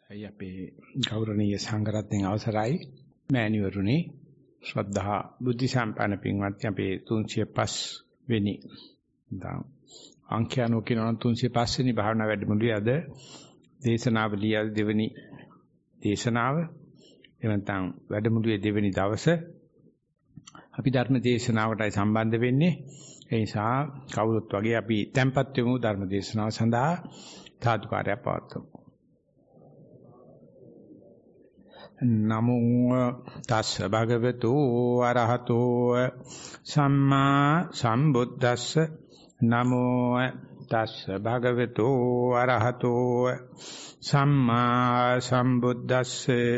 අයි අපේ ගෞරවනීය සංඝරත්නයන් අවසරයි මෑණිවරුනි ශ්‍රද්ධා බුද්ධ සම්පන්න පින්වත්නි අපේ 305 වෙනි අංකයන්ෝ කියනවා 305 වෙනි භාවනා වැඩමුළුවේ අද දේශනාවලිය දෙවෙනි දේශනාව එවන්තම් වැඩමුළුවේ දෙවෙනි දවසේ අපි ධර්ම දේශනාවටයි සම්බන්ධ වෙන්නේ ඒ නිසා කවුරුත් වගේ අපි tempත් වෙමු ධර්ම දේශනාව සඳහා සාදුකාරය පවත්වමු නමෝ තස්ස භගවතු අරහතෝ සම්මා සම්බුද්දස්ස නමෝ තස්ස භගවතු අරහතෝ සම්මා සම්බුද්දස්ස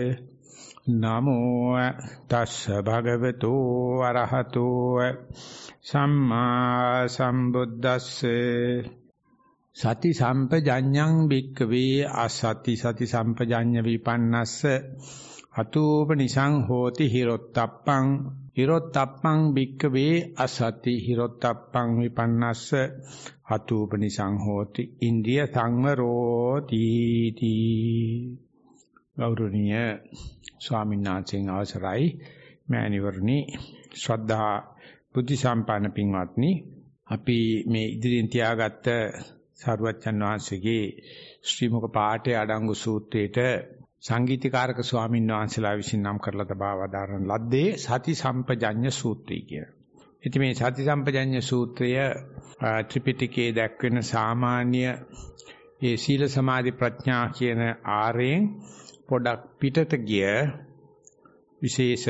නමෝ තස්ස භගවතු අරහතෝ සම්මා සම්බුද්දස්ස සති සම්පජඤ්ඤං භික්ඛවේ අසති සති සම්පජඤ්ඤ විපන්නස්ස අතෝපනිසං හෝති හිරොත්තප්පං හිරොත්තප්පං භික්ඛවේ අසති හිරොත්තප්පං විපන්නස්ස අතෝපනිසං හෝති ඉන්ද්‍රිය සංවරෝති තී ගෞරවනීය ස්වාමීන් වහන්සේගේ අවසරයි මෑණිවරණි ශ්‍රද්ධා බුද්ධ සම්පන්න පින්වත්නි අපි මේ ඉදිරියෙන් තියාගත්ත සරුවච්චන් වහන්සේගේ ශ්‍රීමුක පාඨයේ අඩංගු සූත්‍රයේට සංගීතකාරක ස්වාමීන් වහන්සේලා විසින් නම් කරලා තබා වදාරන ලද්දේ සති සම්පජඤ්ඤ සූත්‍රය කියන. ඉතින් මේ සති සම්පජඤ්ඤ සූත්‍රය ත්‍රිපිටකයේ දැක්වෙන සාමාන්‍ය ඒ සීල සමාධි ප්‍රඥා කියන ආරයෙන් පොඩක් පිටත ගිය විශේෂ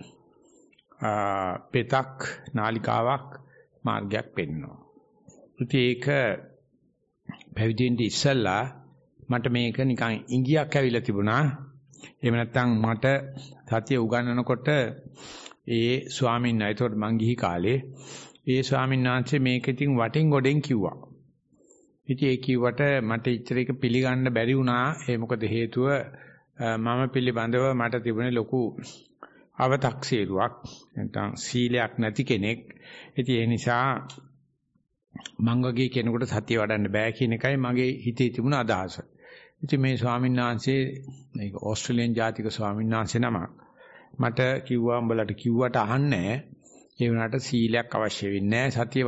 පෙතක් නාලිකාවක් මාර්ගයක් පෙන්වනවා. ඉතින් ඒක පැවිදෙන්න ඉස්සෙල්ලා මට මේක නිකන් ඉඟියක් ඇවිල්ලා තිබුණා. එහෙම නැත්නම් මට සතිය උගන්වනකොට ඒ ස්වාමීන් වහන්සේ ඒතකොට මං ගිහි කාලේ ඒ ස්වාමීන් වහන්සේ මේක ඉතින් වටින් ගොඩෙන් කිව්වා. ඉතින් ඒ කිව්වට මට ඉච්චර එක පිළිගන්න බැරි වුණා. ඒ මොකද හේතුව මම පිළිබඳව මට තිබුණේ ලොකු අව탁සීරුවක්. නැත්නම් සීලයක් නැති කෙනෙක්. ඉතින් ඒ නිසා මං වගේ කෙනෙකුට සතිය වඩන්න බෑ කියන එකයි මගේ හිතේ තිබුණ අදහස. ඉතින් මේ ස්වාමීන් වහන්සේ මේක ඕස්ට්‍රේලියානු ජාතික ස්වාමීන් වහන්සේ නමක් මට කිව්වා උඹලට කිව්වට අහන්නේ ඒ වුණාට සීලයක් අවශ්‍ය වෙන්නේ නැහැ සතිය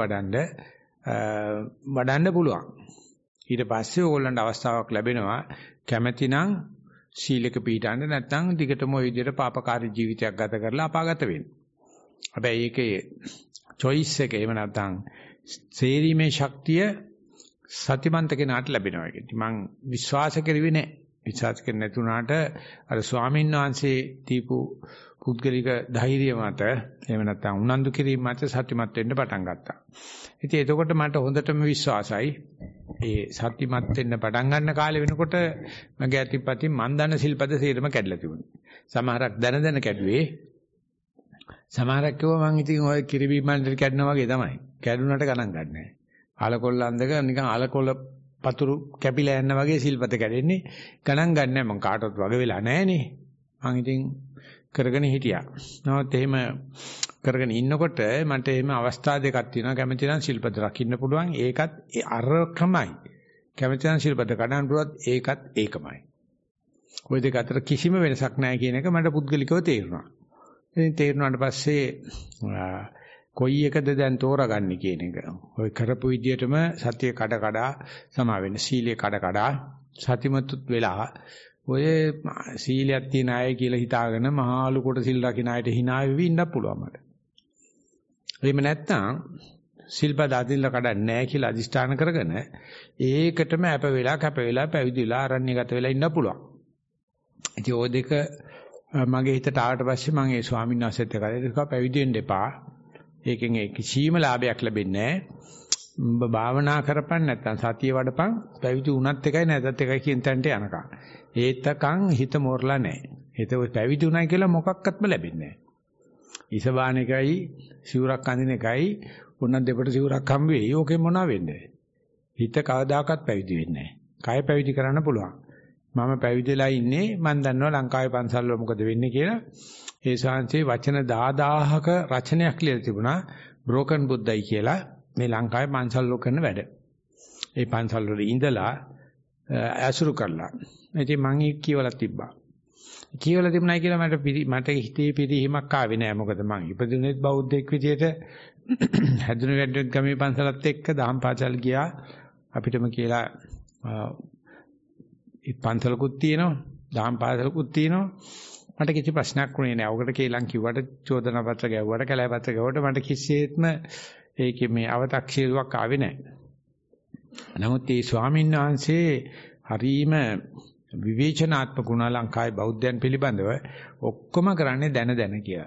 වඩන්න පුළුවන්. ඊට පස්සේ ඕගොල්ලන්ට අවස්ථාවක් ලැබෙනවා කැමැතිනම් සීලක පිළිටන්න නැත්නම් දිගටම ওই විදිහට පාපකාරී ජීවිතයක් ගත කරලා අපාගත වෙන්න. හැබැයි ඒකේ choice එක එහෙම නැත්නම් සේරීමේ ශක්තිය සතිමන්ත කෙනාට ලැබෙනවා කියන්නේ. මම විශ්වාස කරුවේ නැහැ. විශ්වාස කරන්නේ නැතුණාට අර ස්වාමීන් වහන්සේ දීපු පුද්ගලික ධෛර්යය මත එහෙම නැත්නම් උනන්දු කිරීම මත සතිමත් වෙන්න පටන් ගත්තා. ඉතින් එතකොට මට හොඳටම විශ්වාසයි. ඒ සතිමත් වෙන්න පටන් ගන්න කාලේ වෙනකොට මගේ අතිපතින් මන් දන්න සිල්පද සේරම කැඩලා තිබුණා. සමහරක් දැන කැඩුවේ. සමහරක් කිව්වා මං ඉතින් ඔය කිරිබීමන්ට කැඩනවා වගේ තමයි. කැඩුනට ගණන් ගන්නෑ. අලකොල්ල අන්දක නිකන් අලකොල්ල පතුරු කැපිලා යන වගේ සිල්පත කැඩෙන්නේ ගණන් ගන්නෑ. මං කාටවත් වග වෙලා නෑනේ. මං ඉතින් කරගෙන හිටියා. නමුත් එහෙම කරගෙන ඉන්නකොට මට එහෙම අවස්ථා දෙකක් තියෙනවා. කැමති නම් සිල්පත රකින්න පුළුවන්. ඒකත් අරකමයි. කැමති නම් සිල්පත කඩන්න පුළුවන්. ඒකත් ඒකමයි. ওই දෙක අතර කිසිම වෙනසක් නැහැ කියන එක මට පුද්ගලිකව තේරුණා. ඉතින් තේරුණාට පස්සේ කොයි එකද දැන් තෝරගන්නේ කියන එක. ඔය කරපු විදියටම සතිය කඩ සමා වෙන සීලය කඩ සතිමත්ුත් වෙලා ඔය සීලයක් තියන අය කියලා හිතාගෙන මහලු කොට සිල් රකින්න අයට hina වෙවි ඉන්නත් පුළුවන් මට. එහෙම නැත්නම් සිල්පද අදින්න කඩන්නේ නැහැ කියලා අදිෂ්ඨාන කරගෙන ඒකටම කැප වෙලා පැවිදිලා අරණ්‍යගත වෙලා ඉන්න පුළුවන්. ඉතින් ওই දෙක මගේ හිතට ආවට පස්සේ මම ඒ ස්වාමීන් වහන්සේත් එක්ක පැවිදි වෙන්න එපා. ඒකෙන් කිසිම ලාභයක් ලැබෙන්නේ නැහැ. උඹ භාවනා කරපන් නැත්නම් සතිය වඩපන් පැවිදි වුණත් එකයි නැතත් එකයි කියන තැනට යනකම්. ඒතකන් හිත මෝරලා නැහැ. හිත ඔය පැවිදි උනායි කියලා මොකක්වත්ම ලැබෙන්නේ නැහැ. ඉසබාන එකයි සිවුරක් අඳින එකයි උන්න දෙපට සිවුරක් හම්බ වෙයි. ඕකෙන් මොනවා වෙන්නේ? හිත කවදාකවත් පැවිදි වෙන්නේ නැහැ. කය පැවිදි කරන්න පුළුවන්. මම පැවිදිලා ඉන්නේ මම දන්නවා ලංකාවේ පන්සල් වල මොකද වෙන්නේ කියලා. ඒ ශාන්සේ වචන 10000ක රචනයක් ලියලා තිබුණා බ්‍රෝකන් බුද්දයි කියලා මේ ලංකාවේ පන්සල් වල කරන වැඩ. ඒ පන්සල් වල ඉඳලා ඇසුරු කරලා ඉතින් මං ඒක කියවලා තිබ්බා. කියවලා තිබුණයි කියලා මට හිතේ පිරිහීමක් ආවේ නෑ. මොකද මං ඉපදුනේත් බෞද්ධෙක් විදියට හැදුණු වැඩුණු ගමේ පන්සලත් එක්ක දහම් පාසල් ගියා. අපිටම කියලා පන්සලකුත් තියෙනවා, දහම් පාසලකුත් තියෙනවා. මට කිසි ප්‍රශ්නයක් වුණේ නෑ. ඔකට කේලම් කිව්වට, චෝදනා පත්‍ර ගැව්වට, කැලෑ පත්‍ර ගැව්වට මට කිසිසේත්ම ඒකේ මේ අව탁සිරුවක් ආවේ නෑ. නමුත් මේ ස්වාමීන් වහන්සේ හරීම විවේචනාත්මක ගුණ ලංකාවේ බෞද්ධයන් පිළිබඳව ඔක්කොම කරන්නේ දැන කියලා.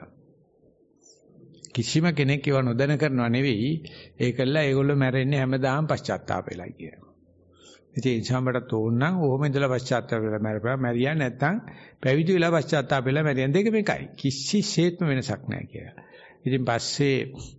කිසිම කෙනෙක් ඒව නොදැන කරනවා නෙවෙයි. ඒකල්ලා ඒගොල්ලෝ මැරෙන්නේ හැමදාම පශ්චාත්තාප වෙලා කියලා. ඉතින් ඒ සම්බට තෝන්නම් ඔහොම ඉඳලා පශ්චාත්තාප වෙලා මැරියා නැත්නම් පැවිදි වෙලා පශ්චාත්තාප වෙලා මැරියන් දෙක මේකයි. කිසිසේත්ම වෙනසක් නැහැ කියලා. ඉතින් පස්සේ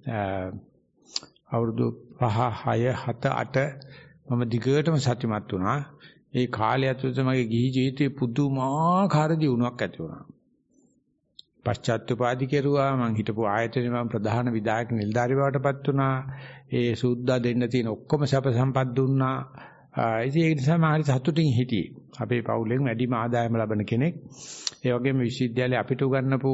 අවුරුදු 5 6 7 8 මම දිගටම සතුටුමත් වුණා. ඒ කාලය ඇතුළත මගේ ගිහි ජීවිතේ පුදුමාකාර දියුණුවක් ඇති වුණා. පශ්චාත්තුපාදි කෙරුවා. මං හිටපු ආයතනයේ මම ප්‍රධාන විධායක නිලධාරි බවටපත් වුණා. ඒ සුද්ධා දෙන්න තියෙන ඔක්කොම සැප සම්පත් දුන්නා. ඉතින් ඒ නිසා මම හරි සතුටින් හිටියේ. අපේ පවුලෙන් වැඩිම ආදායම ලබන කෙනෙක්. ඒ වගේම විශ්වවිද්‍යාලේ අපිට උගන්වපු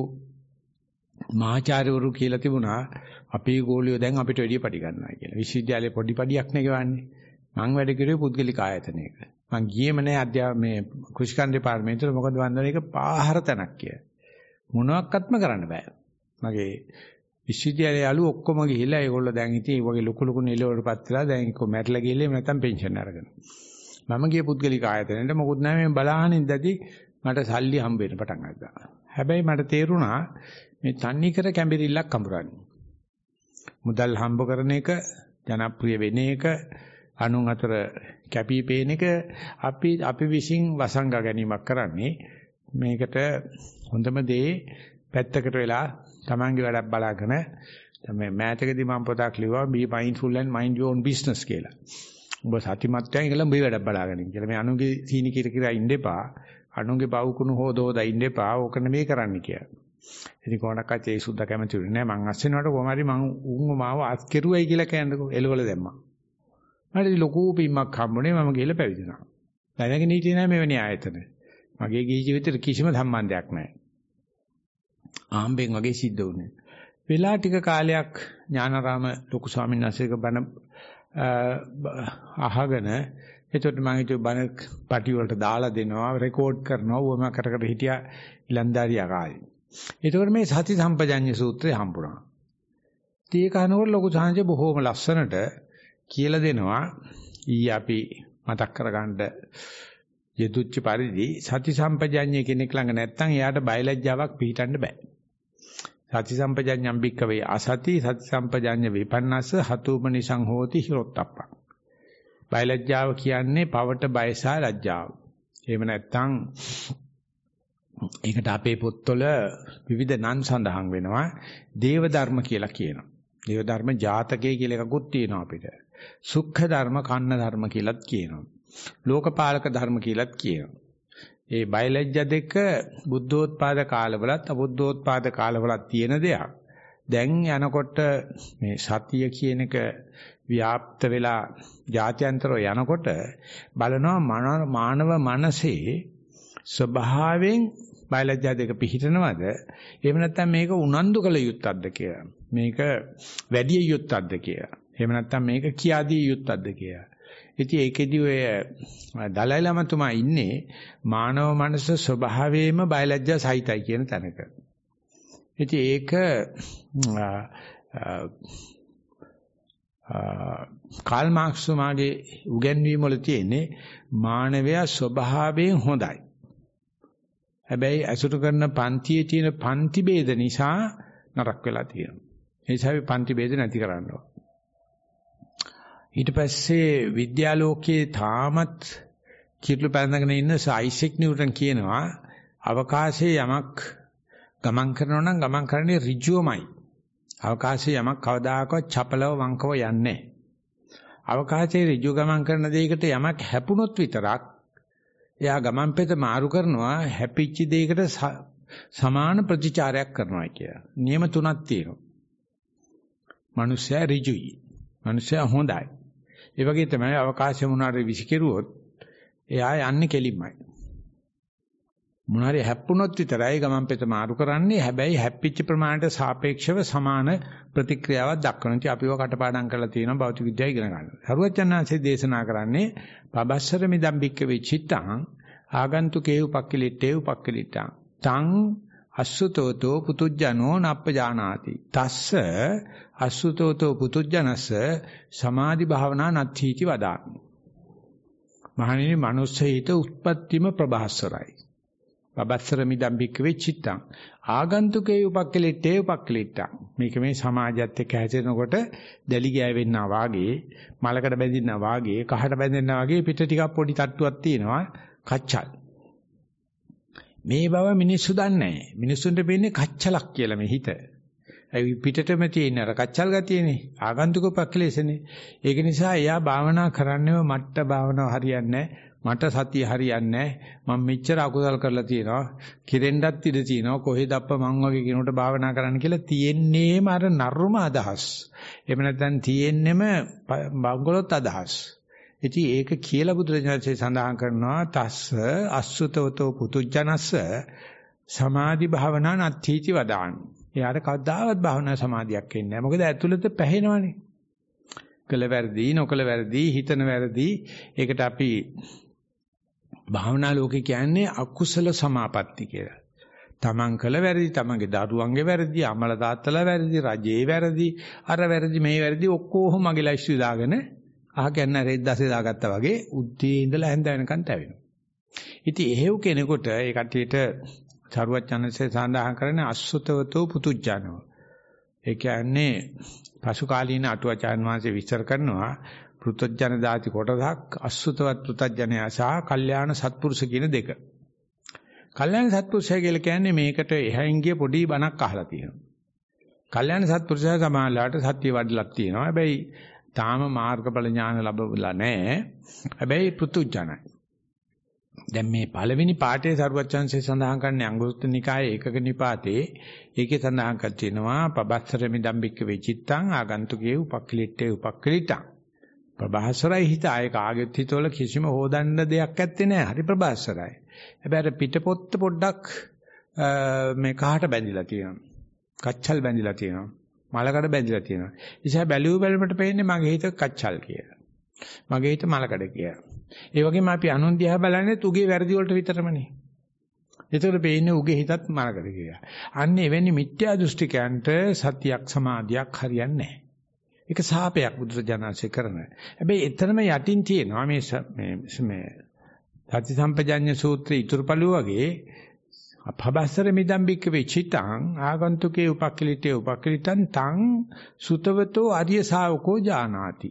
මහාචාර්යවරු කියලා තිබුණා අපේ ගෝලියෝ දැන් අපිට වැඩිය පඩි ගන්නවා කියලා. විශ්වවිද්‍යාලේ පොඩි පඩියක් නේ ගවන්නේ. මං වැඩ කරුවේ පුද්ගලික ආයතනයක. මං ගියේම නෑ මේ කෘෂිකන් දෙපාර්තමේන්තුවට. මොකද වන්දන එක පාහර තැනක් කියලා. මොනවත්ක්ම කරන්න බෑ. මගේ විශ්වවිද්‍යාලයේ යාළුවෝ ඔක්කොම ගිහිල්ලා ඒගොල්ලෝ දැන් ඉතින් ඒ වගේ ලොකු නිලවලටපත් වෙලා දැන් කො මැරිලා ගිහලා නැත්තම් පෙන්ෂන් අරගෙන. මම ගිය පුද්ගලික ආයතනෙට මොකුත් නැහැ. මේ බලහන් ඉඳදී මට සල්ලි හම්බ වෙන්න පටන් ගත්තා. හැබැයි මට තේරුණා මේ තන්නේ කර කැඹිරිල්ලක් අඹරන්නේ. මුදල් හම්බ කරන එක, ජනප්‍රිය වෙන එක, අනුන් අතර කැපී පේන එක අපි විශ්ින් වසංගා ගැනීමක් කරන්නේ. මේකට හොඳම දේ පැත්තකට වෙලා තමන්ගේ වැඩක් බලාගෙන තමයි මෑතකදී මම පොතක් ලිව්වා be mindful and mind your own business කියලා. ඔබ සතිමත් වෙන කියලා උඹේ වැඩක් බලාගෙන ඉන්න කියලා. මේ අනුගේ සීනි කිර ඉන්න එපා. අනුගේ බවුකුණු හොදෝදා ඉන්න එපා. ඕක නෙමෙයි කරන්න කියලා. ඉතින් කොහොනක්වත් ඒ සුද්ධ කැමතිුනේ නෑ. මං අස්සෙනවට කොහොම හරි මං උන්ව මාව අස් කෙරුවයි කියලා කියන්නකෝ. එළවල දැම්මා. මට ලොකු පිම්මක් හම්බුනේ. මම ගිහලා පැවිදුණා. දැනගෙන හිටියේ නෑ මෙවැනි ආයතන. මගේ ගිහි ජීවිතේට කිසිම සම්බන්ධයක් නෑ. ආම්බෙන් වගේ සිද්ධ වුණේ. වෙලා ටික කාලයක් ඥානාරාම ලොකු ස්වාමීන් වහන්සේක බණ අහගෙන එතකොට මම හිතුව බණ පටි වලට දාලා දෙනවා, රෙකෝඩ් කරනවා, වුවම කර හිටියා ඉලන්දාරියා කාලේ. එතකොට මේ සති සම්පජඤ්ඤ සූත්‍රය හම්බුණා. ඒක අහනකොට ලොකු සාංශ බොහෝම ලස්සනට කියලා දෙනවා. ඊ අපි මතක් කරගන්න යෙදුච්ච පරිදි සති සම්පජඤ්ඤය කෙනෙක් ළඟ නැත්නම් එයාට බයලජ්ජාවක් පිටින්න බෑ. සති සම්පජඤ්ඤම් බික්කවේ අසති සති සම්පජඤ්ඤ විපන්නස හතුමනි සංහෝති හිරොත්තප්පං. බයලජ්ජාව කියන්නේ පවට බයසා ලැජ්ජාව. එහෙම නැත්නම් ඒකට අපේ පොත්වල විවිධ නම් සඳහන් වෙනවා. දේව ධර්ම කියලා කියනවා. දේව ධර්ම ජාතකයේ කියලා එකකුත් තියෙනවා අපිට. සුඛ ධර්ම, කන්න ධර්ම කියලාත් කියනවා. ලෝකපාලක ධර්ම කියලාත් කියනවා. ඒ බයලජ්ජ දෙක බුද්ධෝත්පාද කාලවලත් අබුද්ධෝත්පාද කාලවලත් තියෙන දෙයක්. දැන් යනකොට මේ සතිය කියන එක ව්‍යාප්ත වෙලා ජාත්‍යන්තරව යනකොට බලනවා මානව මනසේ ස්වභාවයෙන් බයලජ්ජ දෙක පිහිටනවද? එහෙම නැත්නම් මේක උනන්දු කළ යුත්තක්ද කියලා. මේක වැඩි යුත්තක්ද කියලා. එහෙම නැත්නම් මේක කියාදී යුත්තක්ද කියලා. ඉතින් ඒකෙදි ඔය දලයි ලාමතුමා ඉන්නේ මානව මනස ස්වභාවයෙන්ම බයලජ්ජා සහිතයි කියන තැනක. ඉතින් ඒක කාල් මාක්ස් තුමාගේ උගන්වීම වල තියෙන්නේ මානවයා ස්වභාවයෙන් හොඳයි. හැබැයි අසුරු කරන පන්තියේ තියෙන පන්ති ભેද නිසා නරක වෙලා තියෙනවා. ඒ නිසා අපි පන්ති ભેද නැති කරන්න ඕන. ඊට පස්සේ විද්‍යාලෝකයේ තාමත් කිරුළු පැනගෙන ඉන්න අයිසෙක් නිව්ටන් කියනවා අවකාශයේ යමක් ගමන් කරනවා නම් ගමන් කරන්නේ ඍජුවමයි. අවකාශයේ යමක් කවදාකවත් චපලව වංකව යන්නේ නැහැ. අවකාශයේ ඍජු ගමන් කරන දෙයකට යමක් හැපුණොත් විතරක් එයා ගමන් පෙත මාරු කරනවා හැපිච්ච දෙයකට සමාන ප්‍රතිචාරයක් කරනවා කියලා. නියම තුනක් තියෙනවා. මනුස්සයා ඍජුයි. මනුස්සයා හොඳයි. ඒ වගේ තමයි අවකාශය මොනාරි විසිකිරුවොත් එයා යන්නේ කෙලින්මයි. මොනාරි හැප්පුණොත් විතරයි ගමන් පෙත මාරු කරන්නේ. හැබැයි හැප්පිච්ච ප්‍රමාණයට සාපේක්ෂව සමාන ප්‍රතික්‍රියාවක් දක්වන ඉතින් අපිව කටපාඩම් කරලා තියෙනවා භෞතික විද්‍යාව ඉගෙන ගන්න. සරුවචනාංශයේ දේශනා කරන්නේ පබස්සර මිදම්බික්ක වෙච්චිතං ආගන්තුකේ උපක්ඛලිටේ උපක්ඛලිටං තං අසුතෝතෝ පුතුජනෝ නප්පජානාති තස්ස අසුතෝතෝ පුතුජනස සමාධි භාවනා නත්ථීති වදාමි. මහණෙනි මනුස්ස හිත උත්පත්තිම ප්‍රභාස්වරයි. පබස්සර මිදම්බික්ක වෙච්චිතං ආගන්තුකේ උපක්ඛලිටේ උපක්ඛලිටං මේක මේ සමාජයත් එක්ක හැසිරෙනකොට දැලි ගෑවෙන්නා වාගේ මලකට බැඳින්නා වාගේ කහට බැඳින්නා වාගේ පිට ටිකක් පොඩි තට්ටුවක් තියෙනවා කච්චල්. මේ බව මිනිස්සු දන්නේ නැහැ. මිනිස්සුන්ට පේන්නේ කච්චලක් කියලා මේ හිත. ඒ පිටටම තියෙන අර කච්චල් ගතියනේ ආගන්තුක උපක්ඛලේශනේ. ඒක නිසා එයා භාවනා කරන්නේව මට්ට භාවනාව හරියන්නේ නැහැ. මට සතිය හරියන්නේ නැහැ. මම මෙච්චර අකුසල් කරලා තියෙනවා. කිරෙන්නත් ඉඩ තියෙනවා. කොහෙද අප්ප මං වගේ කෙනෙකුට භාවනා කරන්න කියලා තියෙන්නේම අර නරුම අදහස්. එහෙම නැත්නම් තියෙන්නෙම බංගලොත් අදහස්. ඉතින් ඒක කියලා බුදුරජාණන්සේ සඳහන් කරනවා තස්ස අසුතවතෝ පුතුජනස්ස සමාධි භාවනා නත්ථීති වදාන. එයාට කවදාවත් භාවනා සමාධියක් එන්නේ නැහැ. මොකද ඇතුළත පැහැෙනවනේ. කළ වැරදි නොකළ වැරදි හිතන වැරදි ඒකට අපි භාවනා ලෝකේ කියන්නේ අකුසල සමාපatti කියලා. තමන් කළ වැරදි, තමන්ගේ දරුවන්ගේ වැරදි, අමල තාත්තලා වැරදි, රජේ වැරදි, අර වැරදි මේ වැරදි ඔක්කොම මගේ ලයිස්ට් දාගෙන අහගෙන රෙද්දාසේ දාගත්තා වගේ උද්දී ඉඳලා හැන්ද වෙනකන් තැවෙනවා. ඉතින් එහෙව් කෙනෙකුට ඒ කටියට සරුවචනසේ සඳහන් කරන්නේ අසුතවතෝ පුතුජනෝ. ඒ කියන්නේ පසු කාලීන අටුවාචාන් වහන්සේ විස්තර කරනවා පෘතජන දාති කොටසක් අසුතවත් පෘතජනයා සහ කල්යාණ සත්පුරුෂ කියන දෙක. කල්යාණ සත්පුරුෂය කියලා කියන්නේ මේකට එහයින් ගිය පොඩි බණක් අහලා තියෙනවා. කල්යාණ සත්පුරුෂයා සමාලාට සත්‍ය වඩලක් තියෙනවා. හැබැයි තාම මාර්ගඵල ඥාන ලැබුලා නැහැ. හැබැයි පෘතුජනයි. දැන් මේ පළවෙනි පාඩේ සරුවචන්සේ සඳහන් කරන්නේ අංගුත්තර නිකායේ ඒකක නිපාතේ ඒකේ සඳහන් කර තිනවා පබස්සර මිදම්බික්ක වෙචිත්තං ආගන්තුකේ උපක්ඛලිටේ උපක්ඛලිටං ප්‍රභාසරයි හිත ආය කාගෙත් හිතවල කිසිම හොදන්න දෙයක් ඇත්තේ නැහැ. හරි ප්‍රභාසරයි. හැබැයි අර පිටපොත්ත පොඩ්ඩක් මේ කහට බැඳිලා තියෙනවා. කච්චල් බැඳිලා තියෙනවා. මලකඩ බැඳිලා තියෙනවා. ඉතින් බැලුව බැලමට පේන්නේ මගේ හිත කච්චල් කියලා. මගේ හිත මලකඩ කියලා. ඒ වගේම අපි අනුන් දිහා බලන්නේ උගේ වැරදි වලට විතරමනේ. ඒතකොට පේන්නේ උගේ හිතත් මලකඩ කියලා. අන්න එවැනි මිත්‍යා දෘෂ්ටිකයන්ට සතියක් සමාධියක් හරියන්නේ නැහැ. ඒක සාපයක් බුදුරජාණන්සේ කරන. හැබැයි එතරම් යටින් තියෙනවා මේ සති සම්පජඤ්ඤ සූත්‍රයේ ඉතුරුපළු වගේ අපබස්සර මිදම්බික්ක වෙචිතං ආගන්තුකේ උපක්ඛලිතේ උපක්ඛලිතං තං සුතවතෝ ආර්ය ශාවකෝ ජානාති.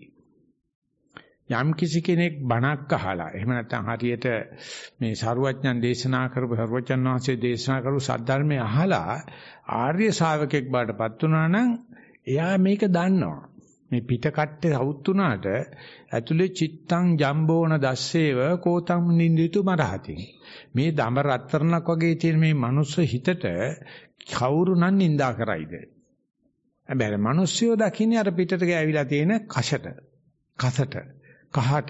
යම් කිසි කෙනෙක් බණක් අහලා එහෙම නැත්නම් හරියට මේ සරුවඥන් දේශනා කරපු සරුවචන් වහන්සේ දේශනා කරපු සද්ධර්මය අහලා ආර්ය ශාවකෙක් බාටපත් වුණා නම් එයා මේක දන්නවා. මේ පිට කට්ටේ සවුත් උනාට ඇතුලේ චිත්තං ජම්බෝන දස්සේව කෝතම් නින්දිතු මරහති. මේ දඹ රත්තරණක් වගේ තියෙන මේ මනුස්ස හිතට කවුරු නම් නිඳා කරයිද? හැබැයි මිනිස්සුયો දකින්නේ අර පිටට ගෑවිලා තියෙන කෂට, කසට, කහට.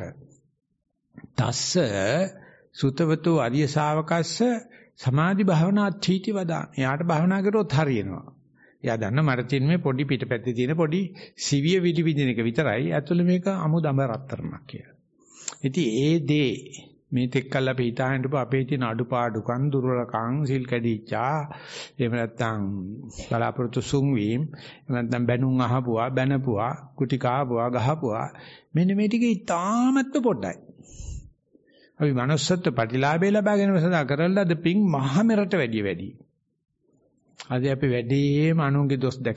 තස්ස සුතවතු ආර්ය ශාවකස්ස සමාධි භාවනා අත්ථීති වදා. එයාට භාවනා කරොත් හරියනවා. එයා දන්න මට තියෙන මේ පොඩි පිටපැත්තේ තියෙන පොඩි සිවිය විදිවිදින එක විතරයි. ඇතුළේ මේක අමුදඹ රත්තරණක් කියලා. ඉතින් ඒ දේ මේ තෙක්කල් අපි හිතාගෙන අපේ තියෙන අඩුපාඩුකම් දුර්වලකම් සිල් කැඩිච්චා එහෙම නැත්නම් බලාපොරොත්තු සුන්වීම එහෙම නැත්නම් බැනුම් අහපුවා බැනපුවා කුටි කාපුවා ගහපුවා මෙන්න මේ ටික ඉතාමත්ම පොඩ්ඩයි. අපි manussත්ව ප්‍රතිලාභය ලබා ගැනීම සඳහා කරලා ද පිං මහ මෙරට වැඩි. අද අපි වැඩිම අනුන්ගේ දොස් දැක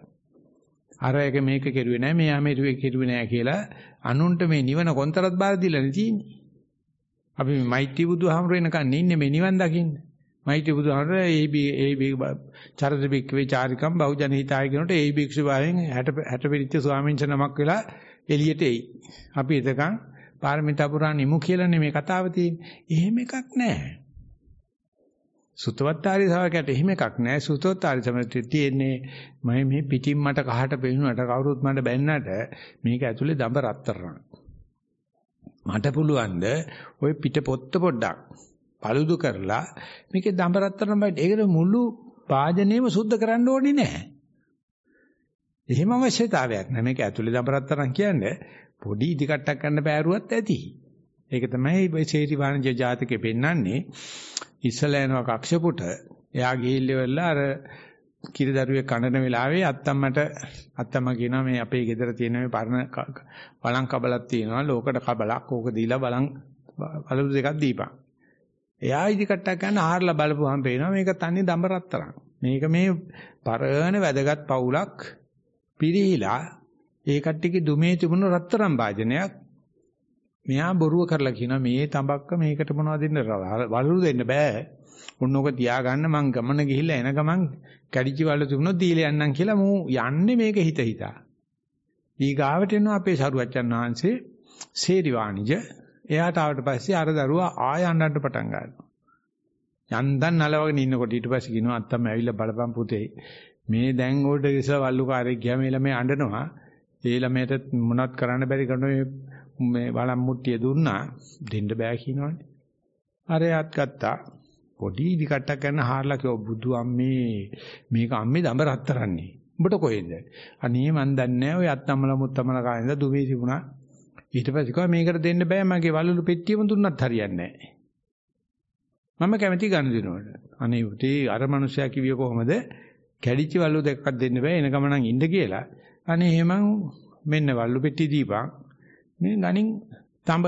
අර එක මේක කෙරුවේ නැහැ මෙයා මේක කෙරුවේ නැහැ කියලා අනුන්ට මේ නිවන කොන්තරත් බාර දීලා නේ තියෙන්නේ. අපි මේ මෛත්‍රී බුදුහාමර වෙනකන් ඉන්නේ මේ නිවන් දකින්න. මෛත්‍රී බුදුහාමර ඒ චරිත බික්කවේ චාරිකම් බහුජන හිතාය කියනකොට ඒ බික්ෂු භාවයෙන් 60 පිරිච්ච ස්වාමීන් වහන්සේ නමක් වෙලා එළියට එයි. අපි එතකන් පාරමිතා පුරා නිමු කියලානේ මේ කතාව තියෙන්නේ. එහෙම එකක් නැහැ. සුතවත්තාරි ශාවකයට එහෙම එකක් නැහැ. සුතවත්තාරි සමෘද්ධිය තියෙන්නේ මම මේ පිටින් මට කහට පෙන්නුනට කවුරුත් මට බැන්නට මේක ඇතුලේ දඹ රත්තරන්. මට පුළුවන් ද ওই පිට පොත්ත පොඩ්ඩක් paludu කරලා මේකේ දඹරත්තරන් බයිට ඒකට මුළු වාජනේම සුද්ධ කරන්න ඕනේ නැහැ. එහෙම අවශ්‍යතාවයක් නැහැ. මේක ඇතුලේ දඹරත්තරන් කියන්නේ පොඩි ඉදිකට්ටක් ගන්න බෑරුවත් ඇති. ඒක තමයි සේරි වාණිජ්‍ය ජාතකේ පෙන්නන්නේ. ඉස්සලා යනවා කක්ෂපුට. එයා ගිහිල්ලා අර කිරිදරුවේ කනන වෙලාවේ අත්තම්ම කියනවා මේ අපේ ගෙදර තියෙන මේ පරණ බලන් කබලක් තියෙනවා. ලෝකඩ කබලක්. ඕක දීලා බලු දෙකක් දීපන්. එයා ඉදිකට්ටක් ගන්න ආහාරලා බලපුවාම පේනවා මේක තන්නේ දඹරත්තරන්. මේක මේ පරණ වැදගත් පවුලක් පිරිහිලා ඒ කට්ටියගේ දුමේ තිබුණු රත්තරන් වාදනයක් මෙයා බොරුව කරලා කියනවා මේ තඹක්ක මේකට මොනවද දෙන්න වලු දෙන්න බෑ. උන්නෝක තියාගන්න මං ගමන ගිහිල්ලා එන ගමන් කැඩිච්ච වල තිබුණොත් දීලා යන්නම් කියලා මූ යන්නේ මේක හිතා. ඊගාවට එනවා අපේ සරුවච්චන් වහන්සේ සේරි වාණිජ. එයාට ආවට පස්සේ අර දරුවා ආය අඬන්න පටන් ගන්නවා. යන්දන් නලවගෙන ඉන්නකොට ඊට පස්සේ කියනවා අත්තම ඇවිල්ලා බලපන් පුතේ මේ දැන් ඕඩ ඉස්සර වල්ලුකාරයෙක් ගියා මේ ළමයා අඬනවා. ඒ ළමයට මොනවත් කරන්න බැරි කරනවා මේ වළම් මුට්ටිය දුන්නා දෙන්න බෑ කියනවනේ. අර එයාත් ගත්තා. පොඩි ඉදිකට්ටක් ගන්න හාරලා කිව්වා බුදු අම්මේ මේක අම්මේ දඹ රත්තරන්නේ. උඹට කොහෙද? අනේ මන් දන්නේ නැහැ ඔය අත්තම්මලා මුත්තම්මලා කාලේ ඉඳලා දුවේ තිබුණා. ඊට පස්සේ කිව්වා මේකට දෙන්න බෑ මගේ වලලු පෙට්ටියම දුන්නත් හරියන්නේ නැහැ. මම කැමති ගන්න දෙනවට. අනේ උටි අර මනුස්සයා කිව්වේ කොහමද? කැඩිච්ච වලලු දෙකක් දෙන්න බෑ එන ගමනන් ඉන්න කියලා. අනේ එහෙම මෙන්න වලලු පෙට්ටිය දීපන්. මේ ගණින් තඹ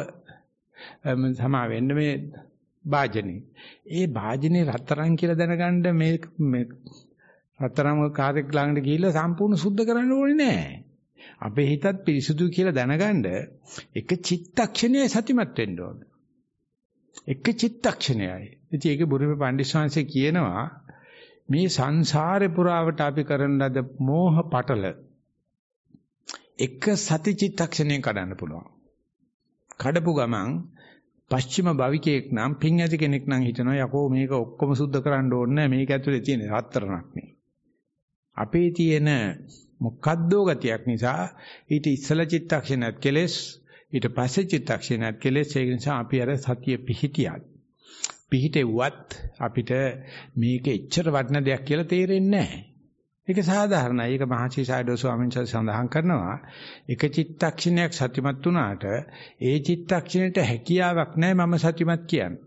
සමා වෙන්න මේ වාජනේ. ඒ වාජනේ රත්තරන් කියලා දැනගන්න මේ රත්තරන් කාර්යයක් ළඟට ගිහිල්ලා සම්පූර්ණ සුද්ධ කරන්න ඕනේ නෑ. අපේ හිතත් පිරිසුදු කියලා දැනගන්න එක චිත්තක්ෂණයේ සතිමත් වෙන්න ඕනේ. එක චිත්තක්ෂණයයි. ඉතින් ඒක බුරුමේ පඬිස්සංශේ කියනවා මේ සංසාරේ පුරාවට අපි කරන ලද මෝහ පටල එක සති චිත්තක්ෂණයෙන් කඩන්න පුළුවන්. කඩපු ගමන් පස්චිම භවිකයෙක් නම් පින් ඇති කෙනෙක් නම් හිතනවා යකෝ මේක ඔක්කොම සුද්ධ කරන්න ඕනේ නැහැ මේක ඇතුලේ තියෙන රත්තරණක් නේ. අපේ තියෙන මොකද්දෝ ගතියක් නිසා ඊට ඉස්සල චිත්තක්ෂණයක් කෙලස් ඊට පස්සේ චිත්තක්ෂණයක් කෙලස් ඒ නිසා අපි අර සතිය පිහිටියත් පිහිටෙව්වත් අපිට මේක එච්චර වටින දෙයක් කියලා තේරෙන්නේ නැහැ. ඒක සාධාරණයි. ඒක මහසි සයිඩෝ ස්වාමීන් වහන්සේ සඳහන් කරනවා. එක චිත්තක්ෂණයක් සතිමත් වුණාට ඒ චිත්තක්ෂණයට හැකියාවක් නැහැ මම සතිමත් කියන්නේ.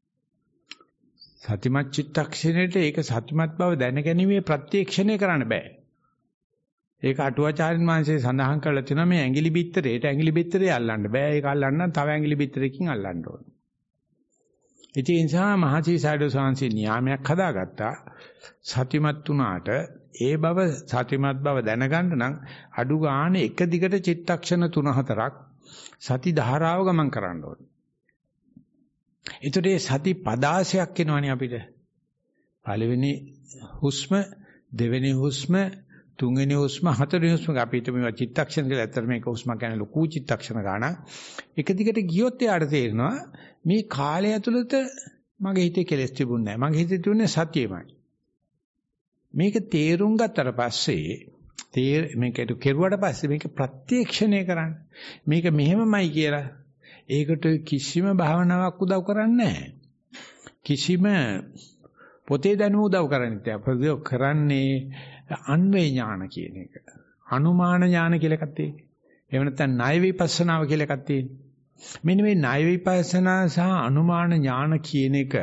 සතිමත් චිත්තක්ෂණයට ඒක සතිමත් බව දැනගැනීමේ ප්‍රත්‍යක්ෂණය කරන්න බෑ. ඒක අටුවාචාරින් වහන්සේ සඳහන් කරලා තියෙනවා මේ ඇඟිලි බිත්තරේ අල්ලන්න බෑ. ඒක අල්ලන්න තව ඇඟිලි බිත්තරකින් අල්ලන්න ඕනේ. ඒ නිසා මහසි සයිඩෝ ස්වාමීන් නියාමයක් හදාගත්තා. සතිමත් වුණාට ඒ බව සතිමත් බව දැනගන්න නම් අඩු ගානේ එක දිගට චිත්තක්ෂණ 3-4ක් සති ධාරාව ගමන් කරන්න ඕනේ. ඒතකොට මේ සති පදාසයක් එනවනේ අපිට. පළවෙනි හුස්ම, දෙවෙනි හුස්ම, තුන්වෙනි හුස්ම, හතරවෙනි හුස්ම අපිට මේ චිත්තක්ෂණ කියලා ඇත්තට මේක හුස්ම කියන්නේ ලොකු චිත්තක්ෂණ ගානක්. එක දිගට ගියොත් එයාට තේරෙනවා මේ කාලය ඇතුළත මගේ හිතේ කෙලෙස් තිබුණේ නැහැ. මගේ හිතේ තිබුණේ සතියමයි. මේක තේරුම් ගත්තට පස්සේ මේකට කෙරුවට පස්සේ මේක ප්‍රත්‍යක්ෂණය කරන්න. මේක මෙහෙමමයි කියලා ඒකට කිසිම භාවනාවක් උදව් කරන්නේ නැහැ. කිසිම පොතේ දැනුම උදව් කරන්නේ නැහැ. අපිට කරන්නේ අන්වේ ඥාන කියන එක. අනුමාන ඥාන කියලා එකක් තියෙනවා. එහෙම නැත්නම් ණය විපස්සනාව කියලා එකක් තියෙනවා. මෙන්න මේ ණය විපස්සනා සහ අනුමාන ඥාන කියන එක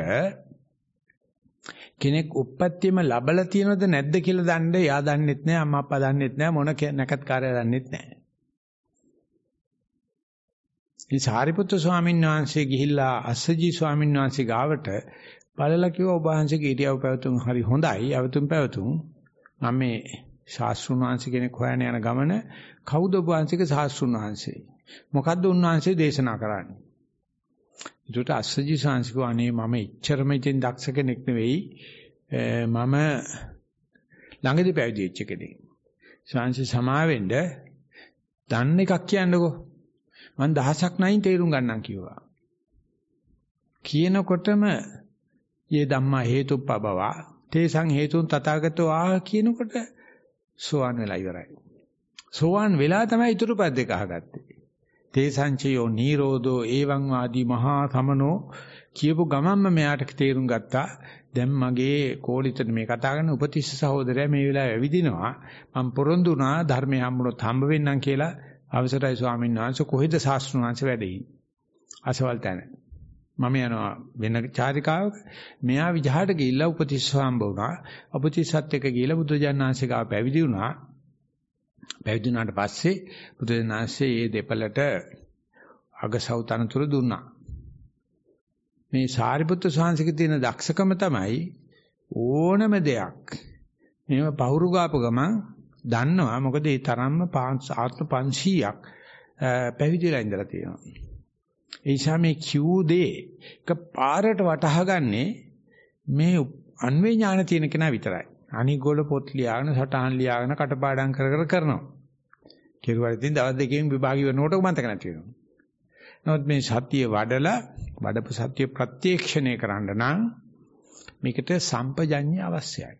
කෙනෙක් උප්පත්තියම ලබලා තියෙනවද නැද්ද කියලා දන්නේ එයා දන්නෙත් නෑ අම්මා අප්පා දන්නෙත් නෑ මොන නැකත්කාරයා දන්නෙත් නෑ. ඉතින් සාරිපුත්‍ර ස්වාමීන් වහන්සේ ගිහිල්ලා අස්සජී ස්වාමීන් වහන්සේ ගාවට බලලා කිව්වා ඔබ වහන්සේගේ ඉරියව් පැවතුම් හරි හොඳයි. අවතුම් පැවතුම් මම මේ ශාස්ත්‍රුන් වහන්සේ කෙනෙක් හොයන යන ගමන කවුද ඔබ වහන්සේගේ ශාස්ත්‍රුන් වහන්සේ? මොකද්ද උන්වහන්සේ දේශනා කරන්නේ? ඒකට අස්සජී සාංශික අනේ මම ඉච්චරම ඉතින් දක්ෂ කෙනෙක් නෙවෙයි මම ළඟදී පැවිදි වෙච්ච කෙනෙක්. සාංශි සමාවෙන්න දන්න එකක් කියන්නකෝ. මම දහසක් නැයින් තේරුම් ගන්නම් කිව්වා. කියනකොටම යේ ධම්මා හේතුප්පබවා තේසං හේතුන් තථාගතෝ ආ කියනකොට සෝවාන් වෙලා ඉවරයි. සෝවාන් වෙලා තමයි ඊටු පද දෙක අහගත්තේ. තේසංචයෝ නීරෝධෝ එවං වාදී මහා සමනෝ කියපු ගමන්ම මෙයාට තේරුම් ගත්තා දැන් මගේ කෝලිතට මේ කතා කරන උපතිස්ස සහෝදරයා මේ වෙලාවේ ඇවිදිනවා මම පොරොන්දු වුණා ධර්මය හම්බුනොත් හම්බ වෙන්නම් කියලා අවසරයි ස්වාමීන් වහන්සේ කොහෙද ශාස්ත්‍රඥ වහන්සේ වැඩ ඉන්නේ අසවල් තැන මම යනවා වෙන චාරිකාවක මෙයා විජහාට ගිහිල්ලා උපතිස්ස හම්බ වුණා උපතිස්සත් එක්ක ගිහිල්ලා බුදුජානනාංශේ ගාව පැවිදි වුණා පැවිදි වුණාට පස්සේ බුදුජානනාංශේ මේ දෙපළට අගසව් තනතුරු දුන්නා මේ සාරිපුත්‍ර ස්වාමීන්ගේ තියෙන දක්ෂකම තමයි ඕනම දෙයක් මේව පහුරු ගාපු ගමන් දන්නවා මොකද ඒ තරම්ම ආත්ම 500ක් පැවිදිලා ඉඳලා තියෙනවා ඒ නිසා මේ Q එක පාරට වටහාගන්නේ මේ අන්වේ ඥාන තියෙන කෙනා විතරයි අනිගොල්ල පොත් ලියාගෙන සටහන් ලියාගෙන කටපාඩම් කර කරනවා කෙරුවා ඉතින් දවස් දෙකකින් විභාගي වෙනකොට මතක නැති වෙනවා නමුත් මේ සත්‍ය වඩපු සත්‍ය ප්‍රත්‍යක්ෂණය කරන්න නම් මේකට සම්පජඤ්ඤය අවශ්‍යයි.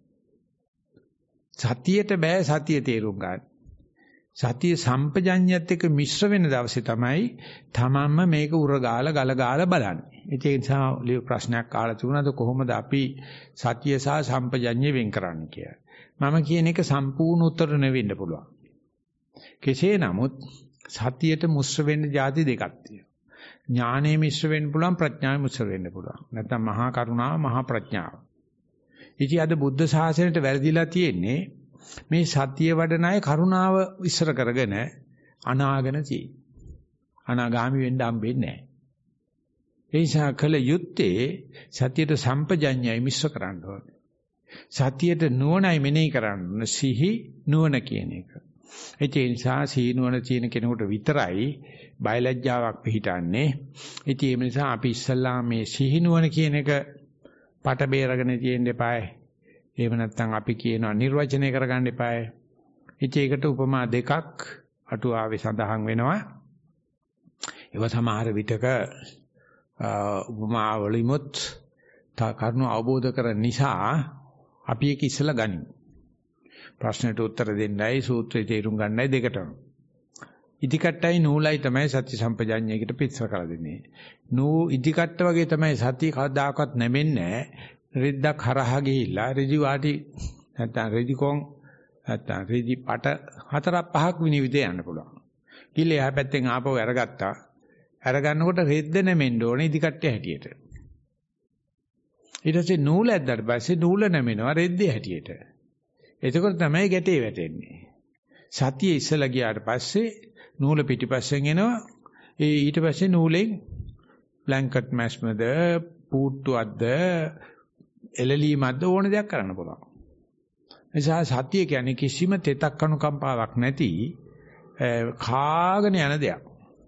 සතියට බෑ සතිය තේරුම් ගන්න. සතිය සම්පජඤ්ඤයත් එක්ක මිශ්‍ර වෙන දවසේ තමයි තමන්ම මේක උරගාලා ගලගාලා බලන්නේ. ඒ නිසා ප්‍රශ්නයක් අහලා තිබුණාද කොහොමද අපි සතිය සහ සම්පජඤ්ඤය වෙන් කරන්නේ කියලා. මම කියන එක සම්පූර්ණ උත්තර නෙවෙන්න පුළුවන්. කෙසේ නමුත් සතියට මුශ්‍ර වෙන්න જાති දෙකක් තියෙනවා. ඥානෙ මිශ්‍ර වෙන්න පුළුවන් ප්‍රඥාවෙ මිශ්‍ර වෙන්න පුළුවන්. නැත්නම් මහා කරුණාව මහා ප්‍රඥාව. ඉතින් අද බුද්ධ ශාසනයට වැරදිලා තියෙන්නේ මේ සතිය වඩන අය කරුණාව ඉස්සර කරගෙන අනාගෙන තියෙයි. අනාගාමි වෙන්න හම්බෙන්නේ නැහැ. ඒ නිසා කල යුත්තේ සතියට සම්පජඤ්ඤය මිශ්‍ර කරන්න ඕනේ. සතියට නුවණයි මෙනෙහි කරන්න සිහි නුවණ කියන එක. ඒ නිසා සිහි නුවණ තියෙන කෙනෙකුට විතරයි බයලජ්ජාවක් පිහිටන්නේ. ඉතින් ඒ නිසා අපි ඉස්සල්ලා මේ සිහි නුවණ කියන එක පට බේරගෙන තියෙන්න එපායි. එහෙම නැත්නම් අපි කියනවා නිර්වචනය කරගන්න එපායි. ඉතින් ඒකට උපමා දෙකක් අටුවාවේ සඳහන් වෙනවා. ඒවා සමහර විටක උපමා වලිමුත් කරුණු අවබෝධ කරගන්න නිසා අපි ඒක ඉස්සලා ගනිමු. ප්‍රශ්නට උත්තර දෙන්නයි සූත්‍රය තේරුම් ගන්නයි දෙකටම. ඉදිකට්ටයි නූලයි තමයි සත්‍ය සම්පජාඤ්ඤයකට පිටසර කර දෙන්නේ. ඉදිකට්ට වගේ තමයි සතිය කවදාකවත් නැමෙන්නේ. රෙද්දක් හරහා ගිහිල්ලා රෙදි වාටි නැත්නම් රෙදි කොන් නැත්නම් රෙදි පට 4-5ක් විනිවිද යන්න පුළුවන්. කිල්ල එහා පැත්තෙන් ආපහු අරගත්තා. අරගන්නකොට රෙද්ද නැමෙන්න ඕනේ ඉදිකට්ටේ හැටියට. ඊට පස්සේ නූල ඇද්දාට පස්සේ නූල නැමෙනවා රෙද්දේ හැටියට. එතකොට තමයි ගැටේ වැටෙන්නේ. සතිය ඉස්සලා ගියාට පස්සේ නූල පිටිපස්සෙන් එනවා. ඊට පස්සේ නූලෙන් බ්ලැන්කට් මැෂ්මද පූට්ටුවක්ද එළලීමක්ද ඕන දෙයක් කරන්න පුළුවන්. නිසා සතිය කියන්නේ කිසිම තෙතක් අනුකම්පාවක් නැති කාගෙන යන දෙයක්.